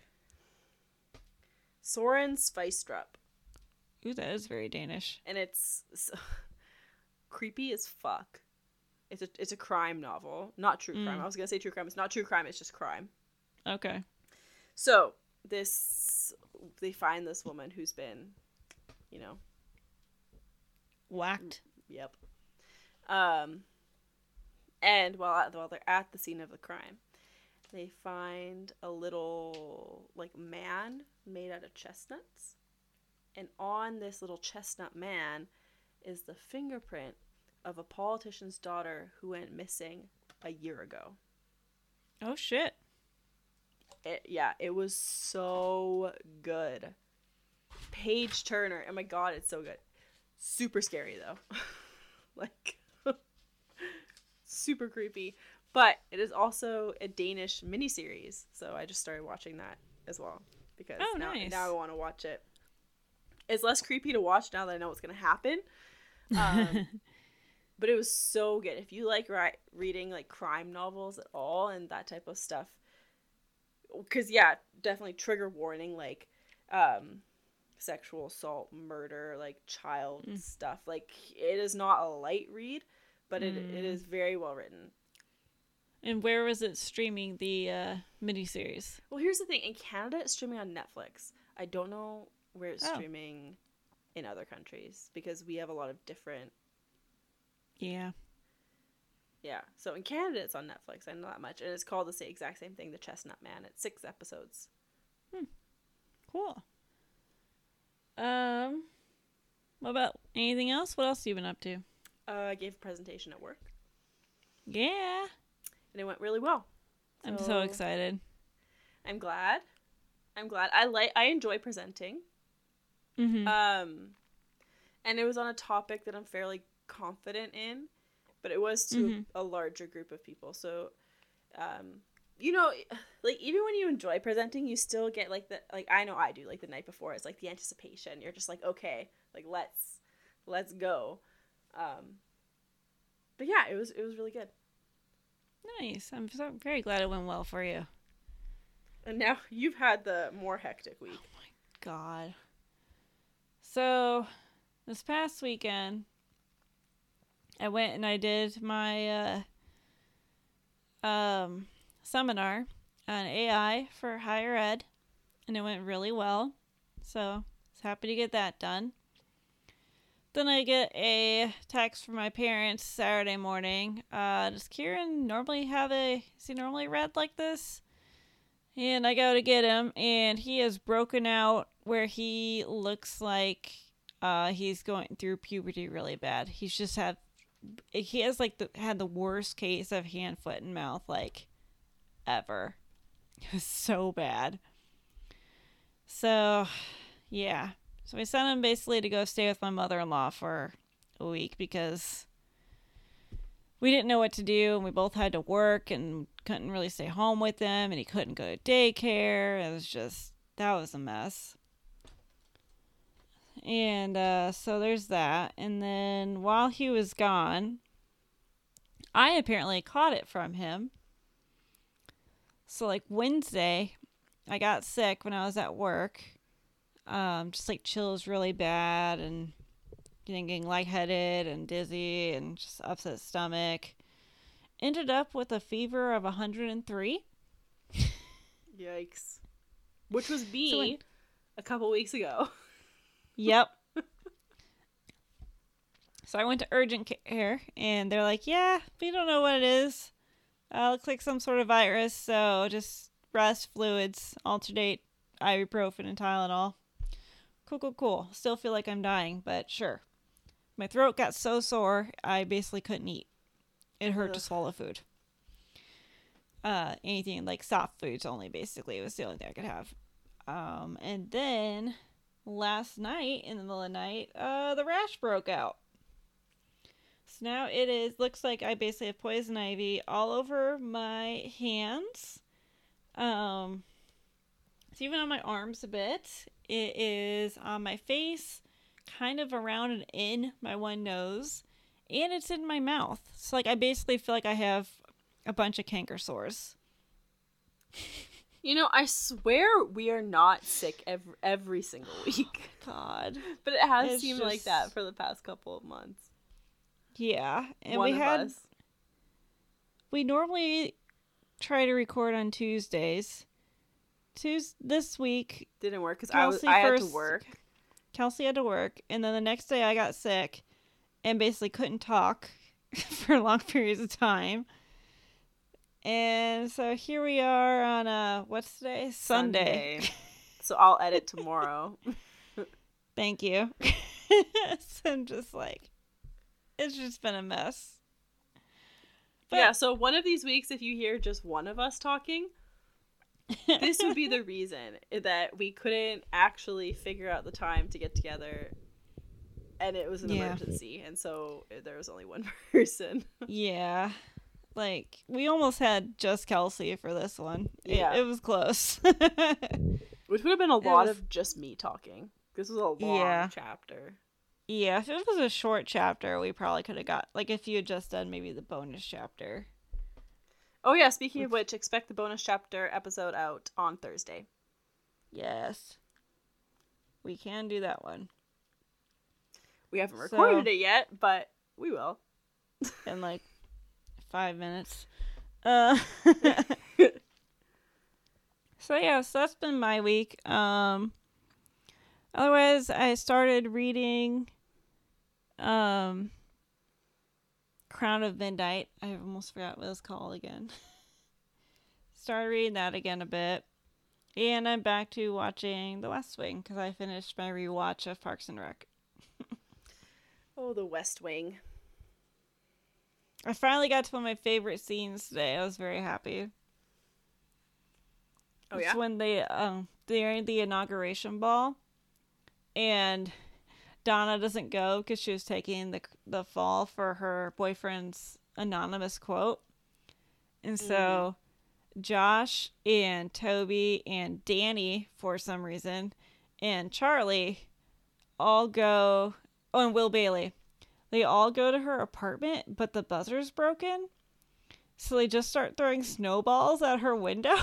Speaker 1: Soren Sveistrup.
Speaker 2: Ooh, that is very Danish.
Speaker 1: And it's so, creepy as fuck. It's a it's a crime novel, not true crime.
Speaker 2: Mm.
Speaker 1: I was gonna say true crime. It's not true crime. It's just crime.
Speaker 2: Okay.
Speaker 1: So this they find this woman who's been, you know,
Speaker 2: Whacked.
Speaker 1: Yep. Um, and while at, while they're at the scene of the crime, they find a little like man made out of chestnuts, and on this little chestnut man is the fingerprint of a politician's daughter who went missing a year ago.
Speaker 2: Oh shit.
Speaker 1: It, yeah, it was so good. Page Turner. Oh my god, it's so good. Super scary though. Like super creepy. But it is also a Danish miniseries, so I just started watching that as well because
Speaker 2: oh,
Speaker 1: now,
Speaker 2: nice.
Speaker 1: now I want to watch it. It's less creepy to watch now that I know what's going to happen. Um, but it was so good. If you like ri- reading like crime novels at all and that type of stuff, because yeah, definitely trigger warning, like um, sexual assault, murder, like child mm. stuff. Like it is not a light read, but it mm. it is very well written.
Speaker 2: And where was it streaming, the uh, miniseries?
Speaker 1: Well, here's the thing. In Canada, it's streaming on Netflix. I don't know where it's oh. streaming in other countries because we have a lot of different...
Speaker 2: Yeah.
Speaker 1: Yeah. So in Canada, it's on Netflix. I know that much. And it's called the same, exact same thing, The Chestnut Man. It's six episodes.
Speaker 2: Hmm. Cool. Um, what about anything else? What else have you been up to?
Speaker 1: Uh, I gave a presentation at work.
Speaker 2: Yeah.
Speaker 1: And it went really well.
Speaker 2: So I'm so excited.
Speaker 1: I'm glad. I'm glad. I like. I enjoy presenting.
Speaker 2: Mm-hmm.
Speaker 1: Um, and it was on a topic that I'm fairly confident in, but it was to mm-hmm. a, a larger group of people. So, um, you know, like even when you enjoy presenting, you still get like the like I know I do like the night before. It's like the anticipation. You're just like, okay, like let's let's go. Um, but yeah, it was it was really good.
Speaker 2: Nice. I'm so very glad it went well for you.
Speaker 1: And now you've had the more hectic week.
Speaker 2: Oh my god. So, this past weekend, I went and I did my uh, um, seminar on A I for higher ed, and it went really well. So, I was happy to get that done. Then I get a text from my parents Saturday morning. Uh, does Kieran normally have a, is he normally read like this? And I go to get him, and he is broken out where he looks like uh, he's going through puberty really bad. He's just had, he has like the, had the worst case of hand, foot, and mouth like ever. It was so bad. So, yeah. So I sent him basically to go stay with my mother-in-law for a week because we didn't know what to do, and we both had to work and couldn't really stay home with him, and he couldn't go to daycare. It was just, that was a mess. And uh, so there's that. And then while he was gone, I apparently caught it from him. So like Wednesday, I got sick when I was at work. Um, just like chills really bad and getting lightheaded and dizzy and just upset stomach. Ended up with a fever of one hundred three.
Speaker 1: Yikes. Which was me
Speaker 2: so when,
Speaker 1: a couple weeks ago.
Speaker 2: Yep. So I went to urgent care and they're like, yeah, we don't know what it is. Uh, looks like some sort of virus, so just rest, fluids, alternate ibuprofen and Tylenol. Cool, cool, cool. Still feel like I'm dying, but sure. My throat got so sore, I basically couldn't eat. It hurt Ugh. to swallow food. Uh, anything like soft foods only, basically. It was the only thing I could have. Um, and then last night, in the middle of the night, uh, the rash broke out. So now it is, looks like I basically have poison ivy all over my hands. Um, it's even on my arms a bit. It is on my face, kind of around and in my one nose, and it's in my mouth. So, like, I basically feel like I have a bunch of canker sores.
Speaker 1: You know, I swear we are not sick every, every single week.
Speaker 2: God.
Speaker 1: But it has
Speaker 2: it's
Speaker 1: seemed
Speaker 2: just...
Speaker 1: like that for the past couple of months.
Speaker 2: Yeah. And
Speaker 1: One
Speaker 2: we
Speaker 1: of
Speaker 2: had...
Speaker 1: us.
Speaker 2: We normally try to record on Tuesdays. Tuesday, this week
Speaker 1: didn't work because I was I had
Speaker 2: first,
Speaker 1: to work.
Speaker 2: Kelsey had to work, and then the next day I got sick, and basically couldn't talk for long periods of time. And so here we are on a, what's today? Sunday.
Speaker 1: Sunday. So I'll edit tomorrow.
Speaker 2: Thank you. So I'm just like, it's just been a mess. But,
Speaker 1: yeah, so one of these weeks, if you hear just one of us talking, this would be the reason that we couldn't actually figure out the time to get together, and it was an
Speaker 2: yeah.
Speaker 1: emergency, and so there was only one person.
Speaker 2: Yeah. Like, we almost had just Kelsey for this one. It,
Speaker 1: Yeah.
Speaker 2: It was close.
Speaker 1: Which would have been a lot
Speaker 2: was...
Speaker 1: of just me talking. This was a long
Speaker 2: yeah.
Speaker 1: chapter.
Speaker 2: Yeah, if it was a short chapter, we probably could have got, like, if you had just done maybe the bonus chapter.
Speaker 1: Oh, yeah, speaking of which, expect the bonus chapter episode out on Thursday.
Speaker 2: Yes. We can do that one.
Speaker 1: We haven't recorded
Speaker 2: so,
Speaker 1: it yet, but we will.
Speaker 2: In, like, five minutes. Uh, so, yeah, so that's been my week. Um... Otherwise, I started reading um, Crown of Midnight. I almost forgot what it's called again. Started reading that again a bit. And I'm back to watching The West Wing because I finished my rewatch of Parks and Rec.
Speaker 1: Oh, The West Wing.
Speaker 2: I finally got to one of my favorite scenes today. I was very happy.
Speaker 1: Oh,
Speaker 2: it's
Speaker 1: yeah?
Speaker 2: when they, um, they're in the inauguration ball. And Donna doesn't go because she was taking the the fall for her boyfriend's anonymous quote. And so mm. Josh and Toby and Danny, for some reason, and Charlie all go, oh, and Will Bailey, they all go to her apartment, but the buzzer's broken. So they just start throwing snowballs at her window.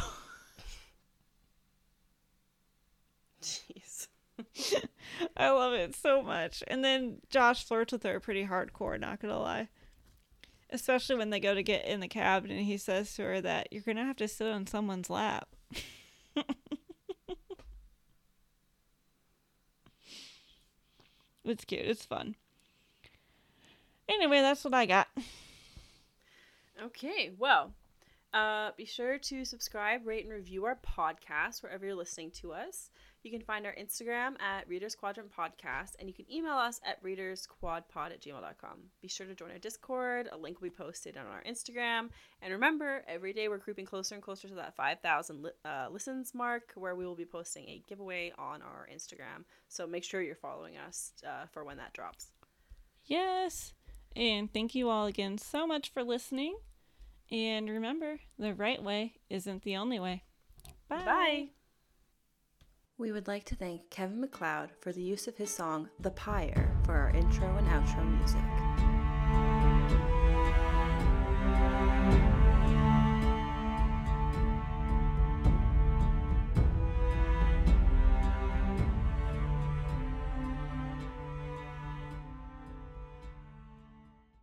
Speaker 1: Jeez.
Speaker 2: I love it so much. And then Josh flirts with her pretty hardcore, not gonna lie. Especially when they go to get in the cab and he says to her that you're gonna have to sit on someone's lap. It's cute. It's fun. Anyway, that's what I got.
Speaker 1: Okay, well, uh, be sure to subscribe, rate, and review our podcast wherever you're listening to us. You can find our Instagram at Readers Quadrant Podcast, and you can email us at readersquadpod at gmail dot com. Be sure to join our Discord. A link will be posted on our Instagram. And remember, every day we're creeping closer and closer to that five thousand li- uh, listens mark, where we will be posting a giveaway on our Instagram. So make sure you're following us uh, for when that drops.
Speaker 2: Yes. And thank you all again so much for listening. And remember, the right way isn't the only way. Bye.
Speaker 1: Bye. We would like to thank Kevin MacLeod for the use of his song, The Pyre, for our intro and outro music.